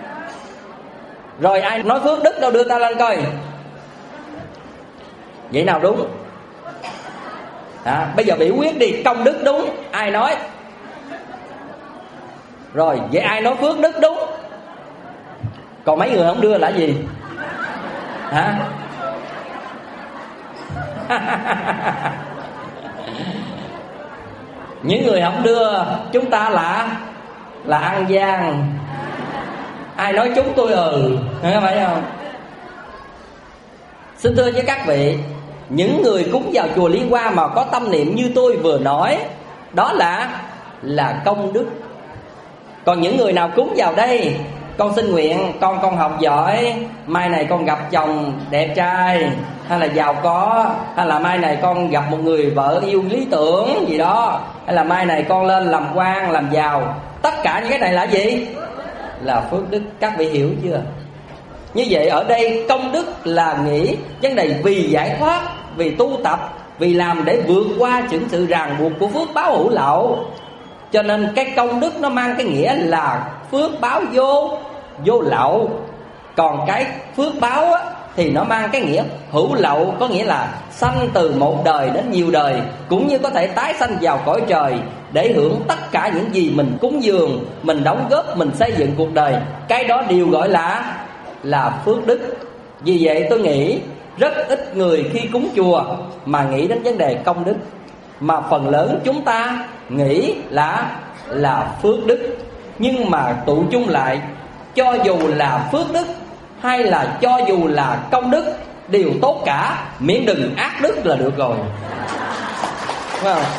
Rồi ai nói phước đức đâu, đưa ta lên coi. Vậy nào đúng? À, bây giờ biểu quyết đi, công đức đúng, ai nói? Rồi, vậy ai nói phước đức đúng? Còn mấy người không đưa là gì? Hả? Những người không đưa, chúng ta là là ăn gian. Ai nói chúng tôi ừ, không phải không? Xin thưa với các vị, những người cúng vào chùa Liên Hoa mà có tâm niệm như tôi vừa nói, đó là là công đức. Còn những người nào cúng vào đây, con xin nguyện con con học giỏi, mai này con gặp chồng đẹp trai hay là giàu có, hay là mai này con gặp một người vợ yêu lý tưởng gì đó, hay là mai này con lên làm quan làm giàu. Tất cả những cái này là gì? Là phước đức. Các vị hiểu chưa? Như vậy ở đây công đức là nghĩ vấn đề vì giải thoát, vì tu tập, vì làm để vượt qua những sự ràng buộc của phước báo hữu lậu. Cho nên cái công đức nó mang cái nghĩa là phước báo vô vô lậu. Còn cái phước báo á, thì nó mang cái nghĩa hữu lậu, có nghĩa là sanh từ một đời đến nhiều đời, cũng như có thể tái sanh vào cõi trời để hưởng tất cả những gì mình cúng dường, mình đóng góp, mình xây dựng cuộc đời. Cái đó đều gọi là là phước đức. Vì vậy tôi nghĩ rất ít người khi cúng chùa mà nghĩ đến vấn đề công đức, mà phần lớn chúng ta nghĩ là là phước đức. Nhưng mà tụ chung lại, cho dù là phước đức hay là cho dù là công đức đều tốt cả, miễn đừng ác đức là được rồi. Đúng không?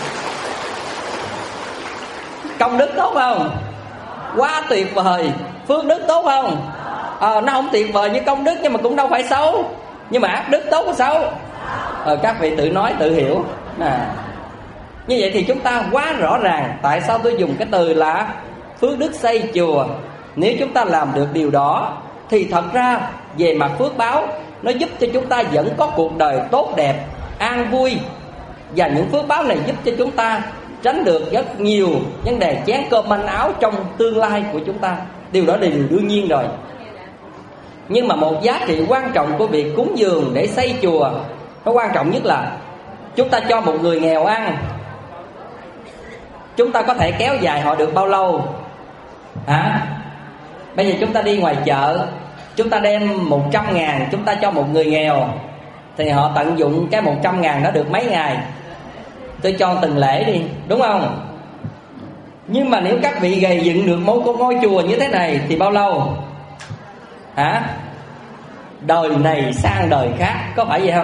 Công đức tốt không? Quá tuyệt vời. Phước đức tốt không? À, nó không tuyệt vời như công đức nhưng mà cũng đâu phải xấu. Nhưng mà ác đức tốt hay xấu? À, các vị tự nói tự hiểu. À, như vậy thì chúng ta quá rõ ràng. Tại sao tôi dùng cái từ là phước đức xây chùa? Nếu chúng ta làm được điều đó thì thật ra về mặt phước báo, nó giúp cho chúng ta vẫn có cuộc đời tốt đẹp, an vui. Và những phước báo này giúp cho chúng ta tránh được rất nhiều vấn đề chén cơm manh áo trong tương lai của chúng ta. Điều đó là điều đương nhiên rồi. Nhưng mà một giá trị quan trọng của việc cúng dường để xây chùa, nó quan trọng nhất là chúng ta cho một người nghèo ăn, chúng ta có thể kéo dài họ được bao lâu? Hả? Bây giờ chúng ta đi ngoài chợ, chúng ta đem một trăm ngàn chúng ta cho một người nghèo, thì họ tận dụng cái một trăm ngàn đó được mấy ngày? Tôi cho từng lễ đi, đúng không? Nhưng mà nếu các vị gầy dựng được một ngôi chùa như thế này thì bao lâu? Hả? Đời này sang đời khác, có phải vậy không?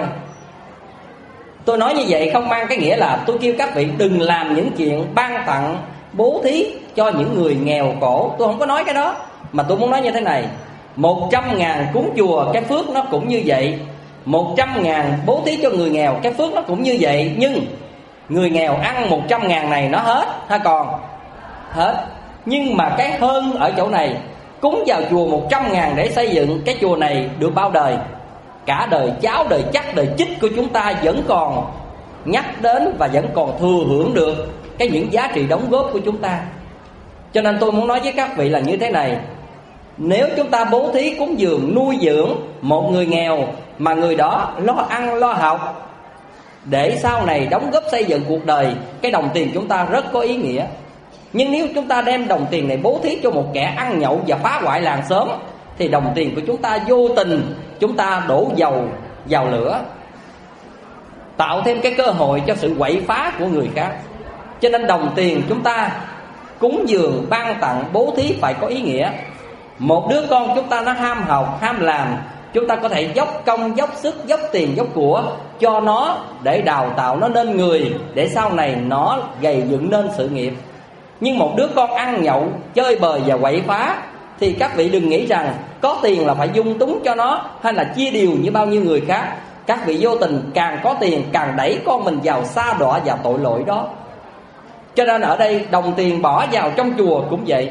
Tôi nói như vậy không mang cái nghĩa là tôi kêu các vị đừng làm những chuyện ban tặng, bố thí cho những người nghèo khổ. Tôi không có nói cái đó. Mà tôi muốn nói như thế này, một trăm ngàn cúng chùa, cái phước nó cũng như vậy. Một trăm ngàn bố thí cho người nghèo, cái phước nó cũng như vậy. Nhưng người nghèo ăn một trăm ngàn này nó hết hay còn? Hết. Nhưng mà cái hơn ở chỗ này, cúng vào chùa một trăm ngàn để xây dựng cái chùa này được bao đời? Cả đời cháu, đời chắc, đời chích của chúng ta vẫn còn nhắc đến và vẫn còn thừa hưởng được cái những giá trị đóng góp của chúng ta. Cho nên tôi muốn nói với các vị là như thế này, nếu chúng ta bố thí cúng dường nuôi dưỡng một người nghèo mà người đó lo ăn lo học để sau này đóng góp xây dựng cuộc đời, cái đồng tiền chúng ta rất có ý nghĩa. Nhưng nếu chúng ta đem đồng tiền này bố thí cho một kẻ ăn nhậu và phá hoại làng xóm, thì đồng tiền của chúng ta vô tình chúng ta đổ dầu vào lửa, tạo thêm cái cơ hội cho sự quậy phá của người khác. Cho nên đồng tiền chúng ta cúng dường, ban tặng, bố thí phải có ý nghĩa. Một đứa con chúng ta nó ham học, ham làm, Chúng ta có thể dốc công, dốc sức, dốc tiền, dốc của cho nó để đào tạo nó nên người, để sau này nó gầy dựng nên sự nghiệp. Nhưng một đứa con ăn nhậu, chơi bời và quậy phá thì các vị đừng nghĩ rằng có tiền là phải dung túng cho nó, hay là chia đều như bao nhiêu người khác. Các vị vô tình càng có tiền càng đẩy con mình vào sa đọa và tội lỗi đó. Cho nên ở đây đồng tiền bỏ vào trong chùa cũng vậy.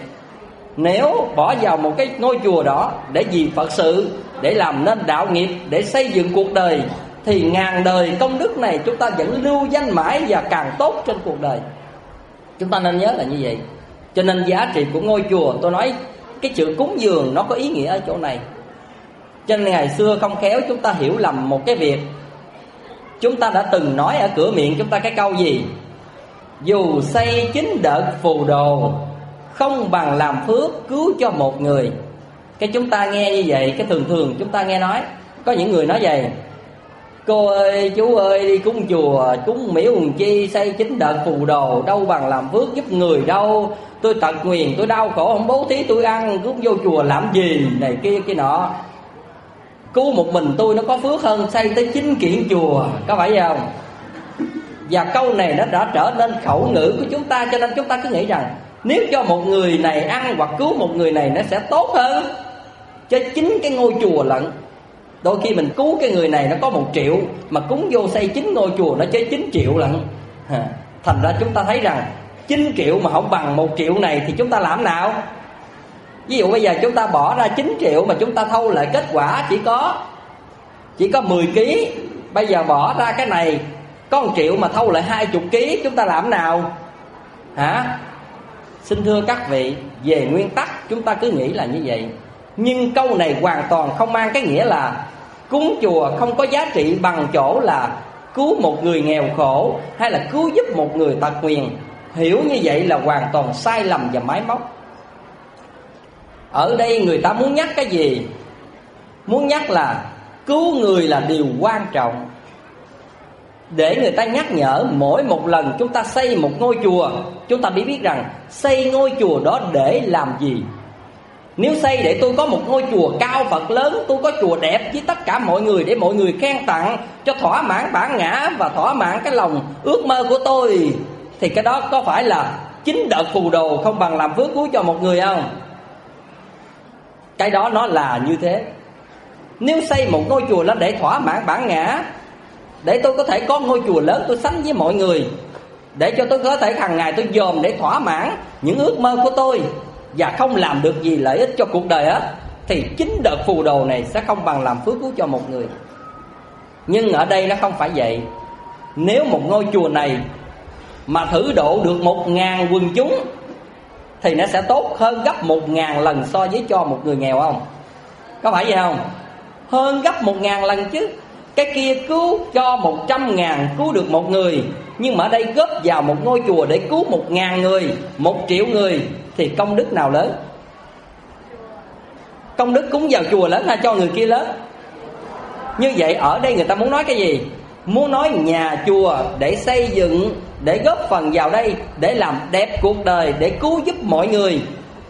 Nếu bỏ vào một cái ngôi chùa đó để vì Phật sự, để làm nên đạo nghiệp, để xây dựng cuộc đời, thì ngàn đời công đức này chúng ta vẫn lưu danh mãi và càng tốt trên cuộc đời. Chúng ta nên nhớ là như vậy. Cho nên giá trị của ngôi chùa, tôi nói cái chữ cúng dường nó có ý nghĩa ở chỗ này. Cho nên ngày xưa không khéo chúng ta hiểu lầm một cái việc. Chúng ta đã từng nói ở cửa miệng chúng ta cái câu gì? Dù xây chín đợt phù đồ, không bằng làm phước cứu cho một người. Cái chúng ta nghe như vậy, cái thường thường chúng ta nghe nói, có những người nói vậy: cô ơi, chú ơi, đi cúng chùa, cúng miễu hùng chi, xây chín đợt phù đồ, đâu bằng làm phước giúp người đâu. Tôi tật nguyền, tôi đau khổ, không bố thí tôi ăn, cúng vô chùa làm gì, này kia kia nọ. Cứu một mình tôi nó có phước hơn xây tới chín kiện chùa, có phải vậy không? Và câu này nó đã trở nên khẩu ngữ của chúng ta. Cho nên chúng ta cứ nghĩ rằng nếu cho một người này ăn hoặc cứu một người này nó sẽ tốt hơn cho chính cái ngôi chùa lận. Đôi khi mình cứu cái người này nó có một triệu, mà cúng vô xây chín ngôi chùa nó chơi chín triệu lận. Thành ra chúng ta thấy rằng chín triệu mà không bằng một triệu này thì chúng ta làm nào? Ví dụ bây giờ chúng ta bỏ ra chín triệu mà chúng ta thâu lại kết quả chỉ có Chỉ có mười ký. Bây giờ bỏ ra cái này có một triệu mà thâu lại hai mươi ký, chúng ta làm nào? Hả? Xin thưa các vị, về nguyên tắc chúng ta cứ nghĩ là như vậy. Nhưng câu này hoàn toàn không mang cái nghĩa là cúng chùa không có giá trị bằng chỗ là cứu một người nghèo khổ, hay là cứu giúp một người tật nguyền. Hiểu như vậy là hoàn toàn sai lầm và máy móc. Ở đây người ta muốn nhắc cái gì? Muốn nhắc là cứu người là điều quan trọng, để người ta nhắc nhở mỗi một lần chúng ta xây một ngôi chùa, chúng ta biết biết rằng xây ngôi chùa đó để làm gì. Nếu xây để tôi có một ngôi chùa cao Phật lớn, tôi có chùa đẹp với tất cả mọi người để mọi người khen tặng cho thỏa mãn bản ngã và thỏa mãn cái lòng ước mơ của tôi, thì cái đó có phải là chín đợt phù đồ không bằng làm phước cứu cho một người không? Cái đó nó là như thế. Nếu xây một ngôi chùa lên để thỏa mãn bản ngã, để tôi có thể có ngôi chùa lớn tôi sánh với mọi người, để cho tôi có thể hàng ngày tôi dòm để thỏa mãn những ước mơ của tôi, và không làm được gì lợi ích cho cuộc đời á, thì chính đợt phù đồ này sẽ không bằng làm phước cứu cho một người. Nhưng ở đây nó không phải vậy. Nếu một ngôi chùa này mà thử độ được một ngàn quần chúng thì nó sẽ tốt hơn gấp một ngàn lần so với cho một người nghèo không? Có phải vậy không? Hơn gấp một ngàn lần chứ. Cái kia cứu cho một trăm ngàn cứu được một người, nhưng mà ở đây góp vào một ngôi chùa để cứu một ngàn người, một triệu người, thì công đức nào lớn? Công đức cúng vào chùa lớn hay cho người kia lớn? Như vậy ở đây người ta muốn nói cái gì? Muốn nói nhà chùa để xây dựng, để góp phần vào đây, để làm đẹp cuộc đời, để cứu giúp mọi người.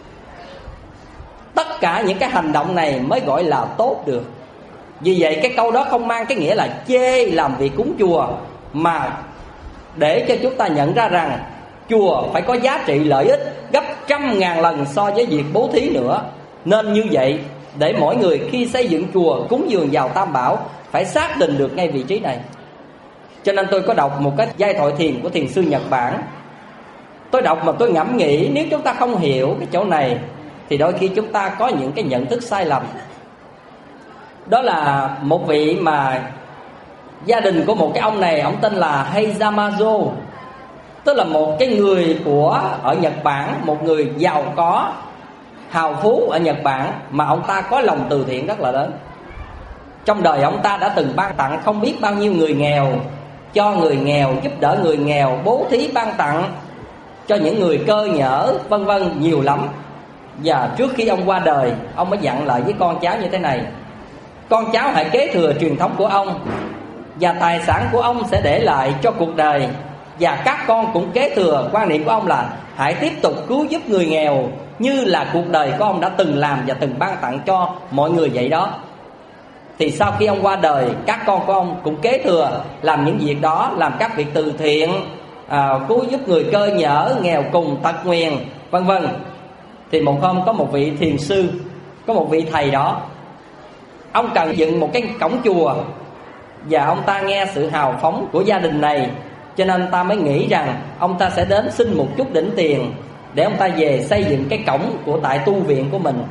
Tất cả những cái hành động này mới gọi là tốt được. Vì vậy cái câu đó không mang cái nghĩa là chê làm việc cúng chùa, mà để cho chúng ta nhận ra rằng chùa phải có giá trị lợi ích gấp trăm ngàn lần so với việc bố thí nữa. Nên như vậy, để mỗi người khi xây dựng chùa cúng dường vào Tam Bảo phải xác định được ngay vị trí này. Cho nên tôi có đọc một cái giai thoại thiền của thiền sư Nhật Bản. Tôi đọc mà tôi ngẫm nghĩ, nếu chúng ta không hiểu cái chỗ này thì đôi khi chúng ta có những cái nhận thức sai lầm. Đó là một vị mà gia đình của một cái ông này, ông tên là Heizamazo, tức là một cái người của ở Nhật Bản, một người giàu có, hào phú ở Nhật Bản, mà ông ta có lòng từ thiện rất là lớn. Trong đời ông ta đã từng ban tặng không biết bao nhiêu người nghèo, cho người nghèo, giúp đỡ người nghèo, bố thí ban tặng cho những người cơ nhở, vân vân, nhiều lắm. Và trước khi ông qua đời, ông mới dặn lại với con cháu như thế này: con cháu hãy kế thừa truyền thống của ông, và tài sản của ông sẽ để lại cho cuộc đời. Và các con cũng kế thừa quan niệm của ông là hãy tiếp tục cứu giúp người nghèo như là cuộc đời của ông đã từng làm và từng ban tặng cho mọi người vậy đó. thì sau khi ông qua đời, các con của ông cũng kế thừa làm những việc đó, làm các việc từ thiện, à, cứu giúp người cơ nhở, nghèo cùng, tật nguyền, vân vân. Thì một hôm có một vị thiền sư, có một vị thầy đó, ông cần dựng một cái cổng chùa, và ông ta nghe sự hào phóng của gia đình này, cho nên ông ta mới nghĩ rằng ông ta sẽ đến xin một chút đỉnh tiền để ông ta về xây dựng cái cổng của tại tu viện của mình.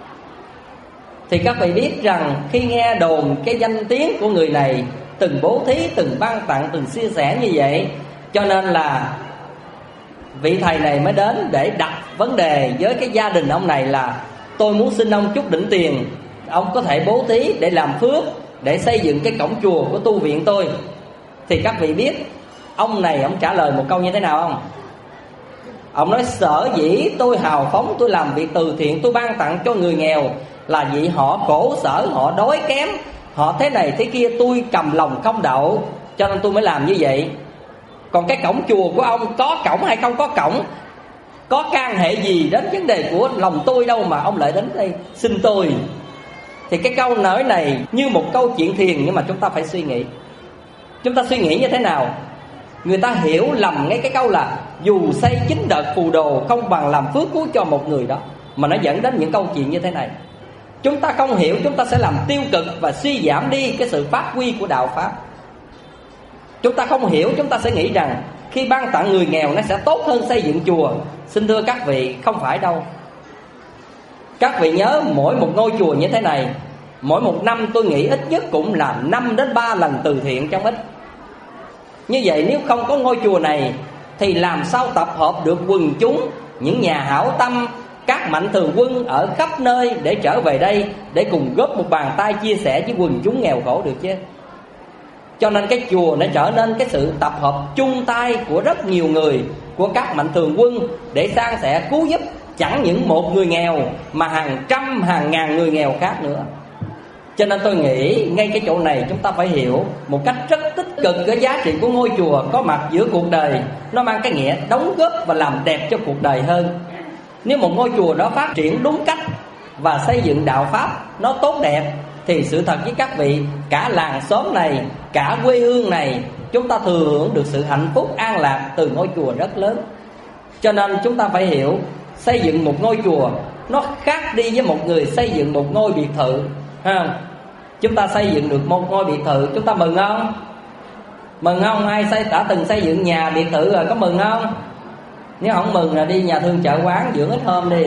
Thì các vị biết rằng khi nghe đồn cái danh tiếng của người này, từng bố thí, từng ban tặng, từng chia sẻ như vậy, cho nên là vị thầy này mới đến để đặt vấn đề với cái gia đình ông này là: tôi muốn xin ông chút đỉnh tiền, ông có thể bố thí để làm phước, để xây dựng cái cổng chùa của tu viện tôi. Thì các vị biết ông này ông trả lời một câu như thế nào không? Ông nói: sở dĩ tôi hào phóng, tôi làm việc từ thiện, tôi ban tặng cho người nghèo là vì họ khổ sở, họ đói kém, họ thế này thế kia, tôi cầm lòng không đậu, cho nên tôi mới làm như vậy. Còn cái cổng chùa của ông có cổng hay không có cổng, có can hệ gì đến vấn đề của lòng tôi đâu mà ông lại đến đây xin tôi. Thì cái câu nói này như một câu chuyện thiền, nhưng mà chúng ta phải suy nghĩ. Chúng ta suy nghĩ như thế nào? Người ta hiểu lầm ngay cái câu là dù xây chín đợt phù đồ không bằng làm phước cứu cho một người đó, mà nó dẫn đến những câu chuyện như thế này. Chúng ta không hiểu, chúng ta sẽ làm tiêu cực và suy giảm đi cái sự phát huy của đạo Pháp. Chúng ta không hiểu, chúng ta sẽ nghĩ rằng khi ban tặng người nghèo nó sẽ tốt hơn xây dựng chùa. Xin thưa các vị, không phải đâu. Các vị nhớ mỗi một ngôi chùa như thế này, mỗi một năm tôi nghĩ ít nhất cũng là năm đến ba lần từ thiện trong ít. Như vậy nếu không có ngôi chùa này thì làm sao tập hợp được quần chúng, những nhà hảo tâm, các mạnh thường quân ở khắp nơi để trở về đây, để cùng góp một bàn tay chia sẻ với quần chúng nghèo khổ được chứ. Cho nên cái chùa nó trở nên cái sự tập hợp chung tay của rất nhiều người, của các mạnh thường quân để san sẻ cứu giúp chẳng những một người nghèo mà hàng trăm hàng ngàn người nghèo khác nữa. Cho nên tôi nghĩ ngay cái chỗ này chúng ta phải hiểu một cách rất tích cực cái giá trị của ngôi chùa có mặt giữa cuộc đời. Nó mang cái nghĩa đóng góp và làm đẹp cho cuộc đời hơn. Nếu một ngôi chùa đó phát triển đúng cách và xây dựng đạo Pháp nó tốt đẹp, thì sự thật với các vị, cả làng xóm này, cả quê hương này, chúng ta thừa hưởng được sự hạnh phúc an lạc từ ngôi chùa rất lớn. Cho nên chúng ta phải hiểu, xây dựng một ngôi chùa nó khác đi với một người xây dựng một ngôi biệt thự, ha. Chúng ta xây dựng được một ngôi biệt thự, chúng ta mừng không? Mừng không? Ai xây, đã từng xây dựng nhà biệt thự rồi, có mừng không? Nếu không mừng là đi nhà thương chợ quán dưỡng ít hôm đi.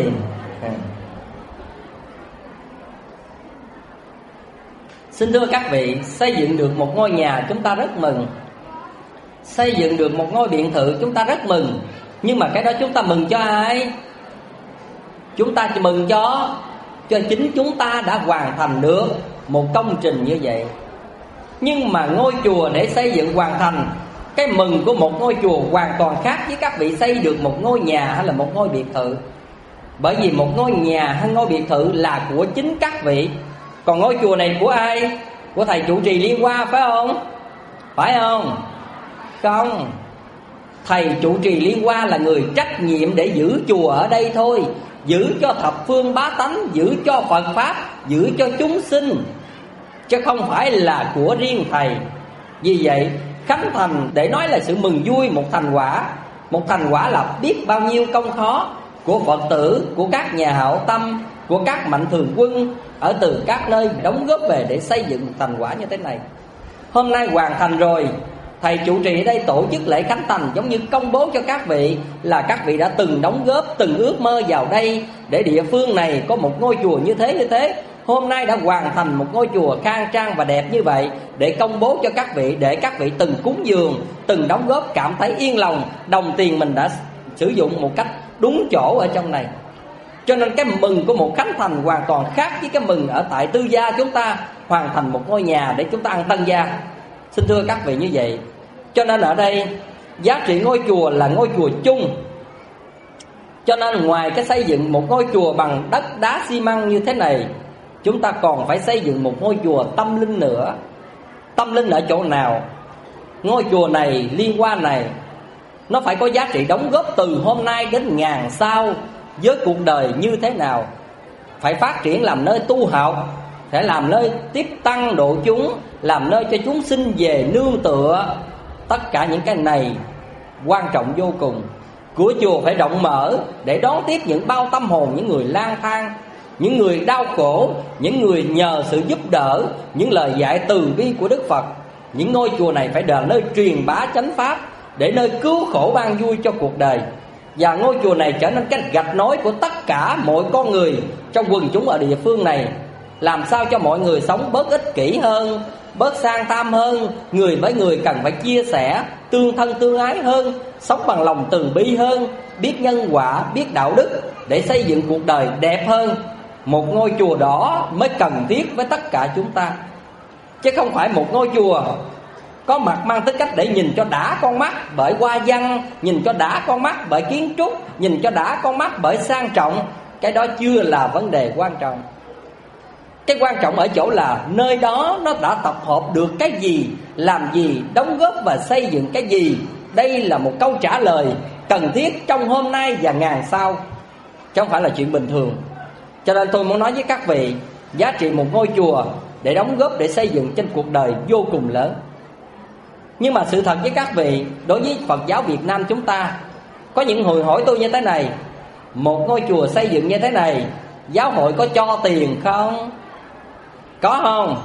Xin thưa các vị, xây dựng được một ngôi nhà chúng ta rất mừng, xây dựng được một ngôi biệt thự chúng ta rất mừng. Nhưng mà cái đó chúng ta mừng cho ai? Chúng ta chỉ mừng cho cho chính chúng ta đã hoàn thành được một công trình như vậy. Nhưng mà ngôi chùa để xây dựng hoàn thành, cái mừng của một ngôi chùa hoàn toàn khác với các vị xây được một ngôi nhà hay là một ngôi biệt thự. Bởi vì một ngôi nhà hay ngôi biệt thự là của chính các vị, còn ngôi chùa này của ai? Của thầy trụ trì Liên Hoa, phải không? Phải không? Không. Thầy trụ trì Liên Hoa là người trách nhiệm để giữ chùa ở đây thôi, giữ cho thập phương bá tánh, giữ cho Phật Pháp, giữ cho chúng sinh, chứ không phải là của riêng thầy. Vì vậy khánh thành để nói là sự mừng vui một thành quả. Một thành quả là biết bao nhiêu công khó của Phật tử, của các nhà hảo tâm, của các mạnh thường quân ở từ các nơi đóng góp về để xây dựng một thành quả như thế này. Hôm nay hoàn thành rồi, thầy trụ trì ở đây tổ chức lễ khánh thành, giống như công bố cho các vị là các vị đã từng đóng góp, từng ước mơ vào đây để địa phương này có một ngôi chùa như thế như thế. Hôm nay đã hoàn thành một ngôi chùa khang trang và đẹp như vậy để công bố cho các vị, để các vị từng cúng dường, từng đóng góp cảm thấy yên lòng, đồng tiền mình đã sử dụng một cách đúng chỗ ở trong này. Cho nên cái mừng của một khánh thành hoàn toàn khác với cái mừng ở tại tư gia chúng ta hoàn thành một ngôi nhà để chúng ta ăn tân gia. Xin thưa các vị như vậy. Cho nên ở đây giá trị ngôi chùa là ngôi chùa chung. Cho nên ngoài cái xây dựng một ngôi chùa bằng đất đá xi măng như thế này, chúng ta còn phải xây dựng một ngôi chùa tâm linh nữa. Tâm linh ở chỗ nào? Ngôi chùa này, Liên Hoa này, nó phải có giá trị đóng góp từ hôm nay đến ngàn sau với cuộc đời như thế nào. Phải phát triển làm nơi tu học, phải làm nơi tiếp tăng độ chúng, làm nơi cho chúng sinh về nương tựa. Tất cả những cái này quan trọng vô cùng. Của chùa phải rộng mở để đón tiếp những bao tâm hồn, những người lang thang, những người đau khổ, những người nhờ sự giúp đỡ, những lời dạy từ bi của Đức Phật. Những ngôi chùa này phải là nơi truyền bá chánh pháp, để nơi cứu khổ ban vui cho cuộc đời. Và ngôi chùa này trở nên cái gạch nối của tất cả mọi con người trong quần chúng ở địa phương này. Làm sao cho mọi người sống bớt ích kỷ hơn, bớt sang tham hơn, người với người cần phải chia sẻ, tương thân tương ái hơn, sống bằng lòng từ bi hơn, biết nhân quả, biết đạo đức để xây dựng cuộc đời đẹp hơn. Một ngôi chùa đó mới cần thiết với tất cả chúng ta, chứ không phải một ngôi chùa có mặt mang tính cách để nhìn cho đã con mắt bởi hoa văn, nhìn cho đã con mắt bởi kiến trúc, nhìn cho đã con mắt bởi sang trọng. Cái đó chưa là vấn đề quan trọng. Cái quan trọng ở chỗ là nơi đó nó đã tập hợp được cái gì, làm gì, đóng góp và xây dựng cái gì. Đây là một câu trả lời cần thiết trong hôm nay và ngàn sau, chứ không phải là chuyện bình thường. Cho nên tôi muốn nói với các vị, giá trị một ngôi chùa để đóng góp, để xây dựng trên cuộc đời vô cùng lớn. Nhưng mà sự thật với các vị, đối với Phật giáo Việt Nam chúng ta, có những người hỏi tôi như thế này: một ngôi chùa xây dựng như thế này, giáo hội có cho tiền không? Có không?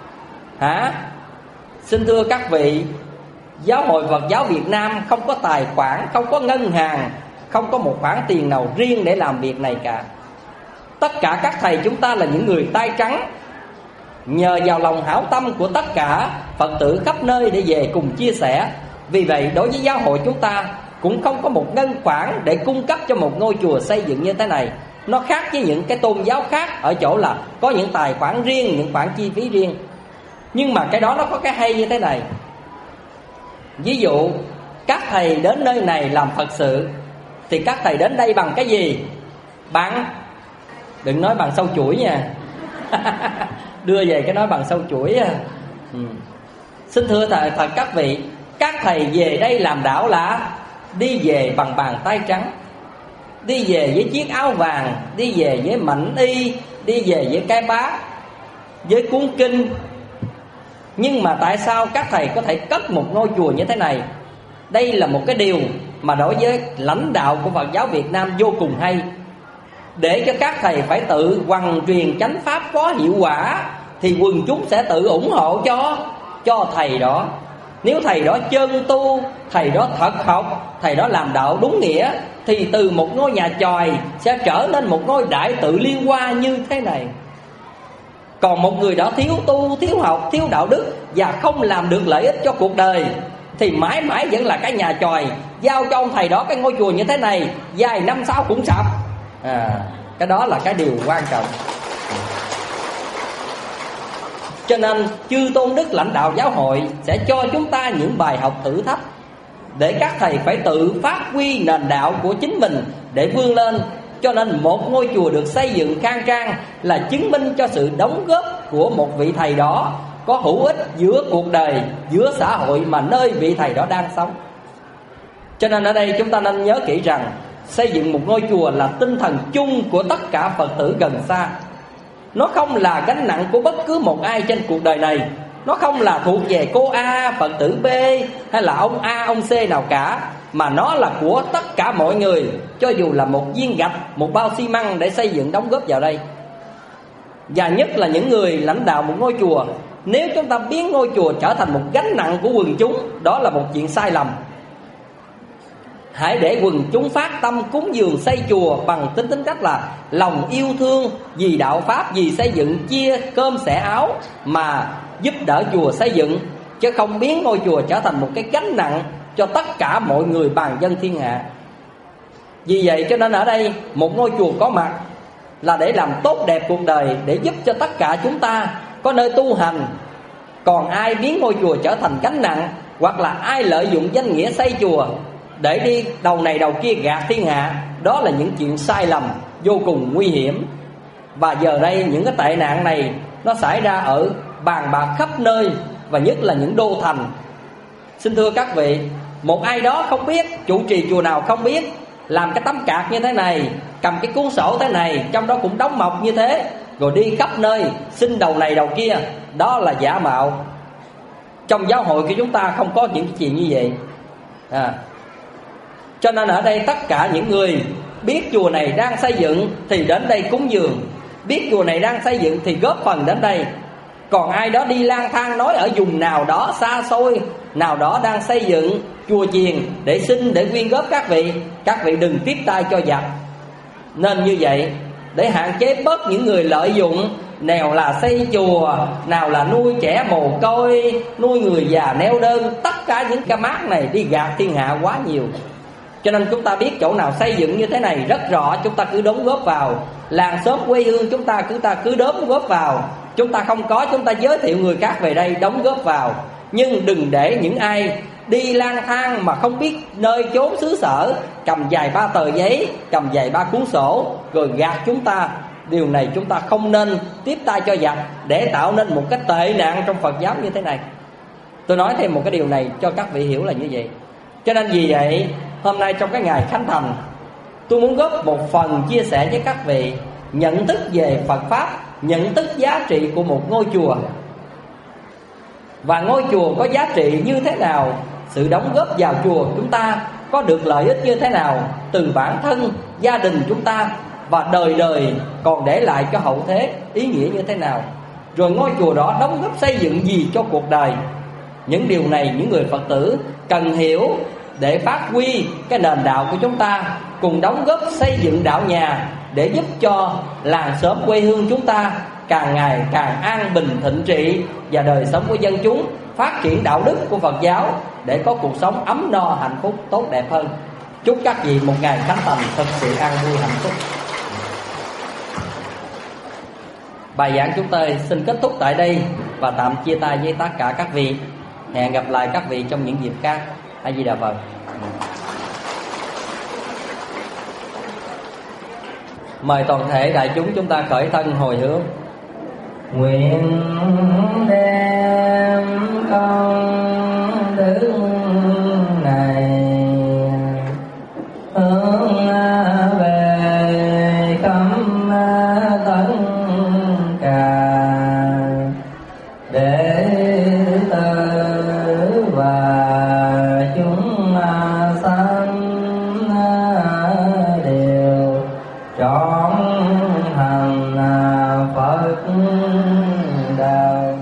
Hả? Xin thưa các vị, giáo hội Phật giáo Việt Nam không có tài khoản, không có ngân hàng, không có một khoản tiền nào riêng để làm việc này cả. Tất cả các thầy chúng ta là những người tay trắng, nhờ vào lòng hảo tâm của tất cả Phật tử khắp nơi để về cùng chia sẻ. Vì vậy đối với giáo hội chúng ta cũng không có một ngân khoản để cung cấp cho một ngôi chùa xây dựng như thế này. Nó khác với những cái tôn giáo khác ở chỗ là có những tài khoản riêng, những khoản chi phí riêng. Nhưng mà cái đó nó có cái hay như thế này. Ví dụ các thầy đến nơi này làm Phật sự, thì các thầy đến đây bằng cái gì? Bằng, đừng nói bằng sâu chuỗi nha. Đưa về cái nói bằng sâu chuỗi. ừ. Xin thưa thầy, thật các vị, các thầy về đây làm đạo là đi về bằng bàn tay trắng, đi về với chiếc áo vàng, đi về với mảnh y, đi về với cái bát, với cuốn kinh. Nhưng mà tại sao các thầy có thể cất một ngôi chùa như thế này? Đây là một cái điều mà đối với lãnh đạo của Phật giáo Việt Nam vô cùng hay. Để cho các thầy phải tự hoằng truyền chánh pháp có hiệu quả, thì quần chúng sẽ tự ủng hộ cho cho thầy đó. Nếu thầy đó chân tu, thầy đó thật học, thầy đó làm đạo đúng nghĩa, thì từ một ngôi nhà chòi sẽ trở nên một ngôi đại tự liên hoa như thế này. Còn một người đó thiếu tu, thiếu học, thiếu đạo đức và không làm được lợi ích cho cuộc đời, thì mãi mãi vẫn là cái nhà chòi. Giao cho ông thầy đó cái ngôi chùa như thế này, vài năm sau cũng sập. à, Cái đó là cái điều quan trọng. Cho nên chư tôn đức lãnh đạo giáo hội sẽ cho chúng ta những bài học thử thách, để các thầy phải tự phát huy nền đạo của chính mình để vươn lên. Cho nên một ngôi chùa được xây dựng khang trang là chứng minh cho sự đóng góp của một vị thầy đó có hữu ích giữa cuộc đời, giữa xã hội mà nơi vị thầy đó đang sống. Cho nên ở đây chúng ta nên nhớ kỹ rằng xây dựng một ngôi chùa là tinh thần chung của tất cả Phật tử gần xa. Nó không là gánh nặng của bất cứ một ai trên cuộc đời này. Nó không là thuộc về cô A, Phật tử B, hay là ông A, ông C nào cả, mà nó là của tất cả mọi người. Cho dù là một viên gạch, một bao xi măng để xây dựng đóng góp vào đây. Và nhất là những người lãnh đạo một ngôi chùa, nếu chúng ta biến ngôi chùa trở thành một gánh nặng của quần chúng, đó là một chuyện sai lầm. Hãy để quần chúng phát tâm cúng dường xây chùa bằng tính tính cách là lòng yêu thương, vì đạo pháp, vì xây dựng, chia cơm sẻ áo mà giúp đỡ chùa xây dựng, chứ không biến ngôi chùa trở thành một cái gánh nặng cho tất cả mọi người bàn dân thiên hạ. Vì vậy cho nên ở đây một ngôi chùa có mặt là để làm tốt đẹp cuộc đời, để giúp cho tất cả chúng ta có nơi tu hành. Còn ai biến ngôi chùa trở thành gánh nặng, hoặc là ai lợi dụng danh nghĩa xây chùa để đi đầu này đầu kia gạt thiên hạ, đó là những chuyện sai lầm vô cùng nguy hiểm. Và giờ đây những cái tệ nạn này nó xảy ra ở bàn bạc khắp nơi, và nhất là những đô thành. Xin thưa các vị, một ai đó không biết, chủ trì chùa nào không biết, làm cái tấm cạc như thế này, cầm cái cuốn sổ thế này, trong đó cũng đóng mộc như thế, rồi đi khắp nơi xin đầu này đầu kia, đó là giả mạo. Trong giáo hội của chúng ta không có những chuyện như vậy à. Cho nên ở đây tất cả những người biết chùa này đang xây dựng thì đến đây cúng dường, biết chùa này đang xây dựng thì góp phần đến đây. Còn ai đó đi lang thang nói ở vùng nào đó xa xôi nào đó đang xây dựng chùa chiền để xin, để quyên góp các vị, các vị đừng tiếp tay cho giặc. Nên như vậy, để hạn chế bớt những người lợi dụng, nào là xây chùa, nào là nuôi trẻ mồ côi, nuôi người già neo đơn, tất cả những cái mác này đi gạt thiên hạ quá nhiều. Cho nên chúng ta biết chỗ nào xây dựng như thế này rất rõ, chúng ta cứ đóng góp vào. Làng xóm quê hương chúng ta cứ ta cứ đóng góp vào. Chúng ta không có, chúng ta giới thiệu người khác về đây đóng góp vào. Nhưng đừng để những ai đi lang thang mà không biết nơi chốn xứ sở, cầm vài ba tờ giấy, cầm vài ba cuốn sổ rồi gạt chúng ta. Điều này chúng ta không nên tiếp tay cho giặc để tạo nên một cái tệ nạn trong Phật giáo như thế này. Tôi nói thêm một cái điều này cho các vị hiểu là như vậy. Cho nên vì vậy, hôm nay trong cái ngày khánh thành, tôi muốn góp một phần chia sẻ với các vị nhận thức về Phật Pháp, nhận thức giá trị của một ngôi chùa. Và ngôi chùa có giá trị như thế nào, sự đóng góp vào chùa chúng ta có được lợi ích như thế nào từ bản thân, gia đình chúng ta, và đời đời còn để lại cho hậu thế ý nghĩa như thế nào. Rồi ngôi chùa đó đóng góp xây dựng gì cho cuộc đời. Những điều này những người Phật tử cần hiểu để phát huy cái nền đạo của chúng ta, cùng đóng góp xây dựng đạo nhà để giúp cho làng xóm quê hương chúng ta càng ngày càng an bình thịnh trị, và đời sống của dân chúng phát triển đạo đức của Phật giáo để có cuộc sống ấm no hạnh phúc tốt đẹp hơn. Chúc các vị một ngày khánh thành thật sự an vui hạnh phúc. Bài giảng chúng tôi xin kết thúc tại đây và tạm chia tay với tất cả các vị. Hẹn gặp lại các vị trong những dịp khác. A Di Đà Phật. Mời toàn thể đại chúng chúng ta khởi thân hồi hướng. Nguyện đem công đức này hướng về khắp tất cả đệ tử và chúng sanh đều trọn hành Phật đạo.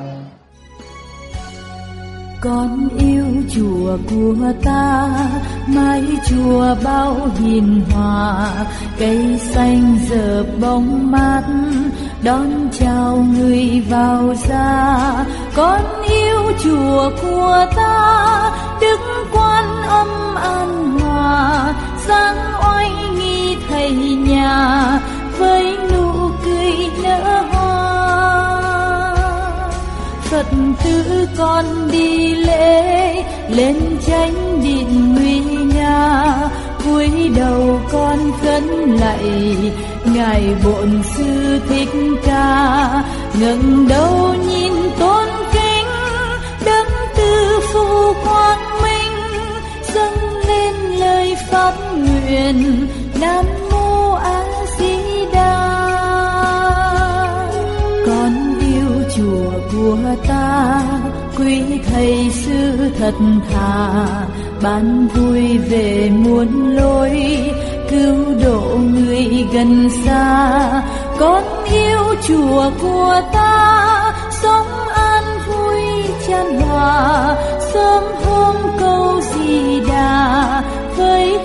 Con yêu chùa của ta, mái chùa bao hiền hòa, cây xanh dợp bóng mát đón chào người vào ra. Con yêu chùa của ta, đức Quan Âm an hòa, dáng oai nghi thầy nhà với nụ cười nở hoa. Phật tử con đi lễ lên chánh điện nguy nga, cúi đầu con khấn lạy ngài Bổn Sư Thích Ca. Ngẩng đầu nhìn tôn kính đấng Từ Phụ quang minh, dâng lên lời pháp nguyện Nam Mô A Di Đà. Con yêu chùa của ta, quý thầy sư thật thà, ban vui về muôn lối, cứu độ người gần xa. Con yêu chùa của ta, sống an vui chan hòa, sớm hôm câu Di Đà với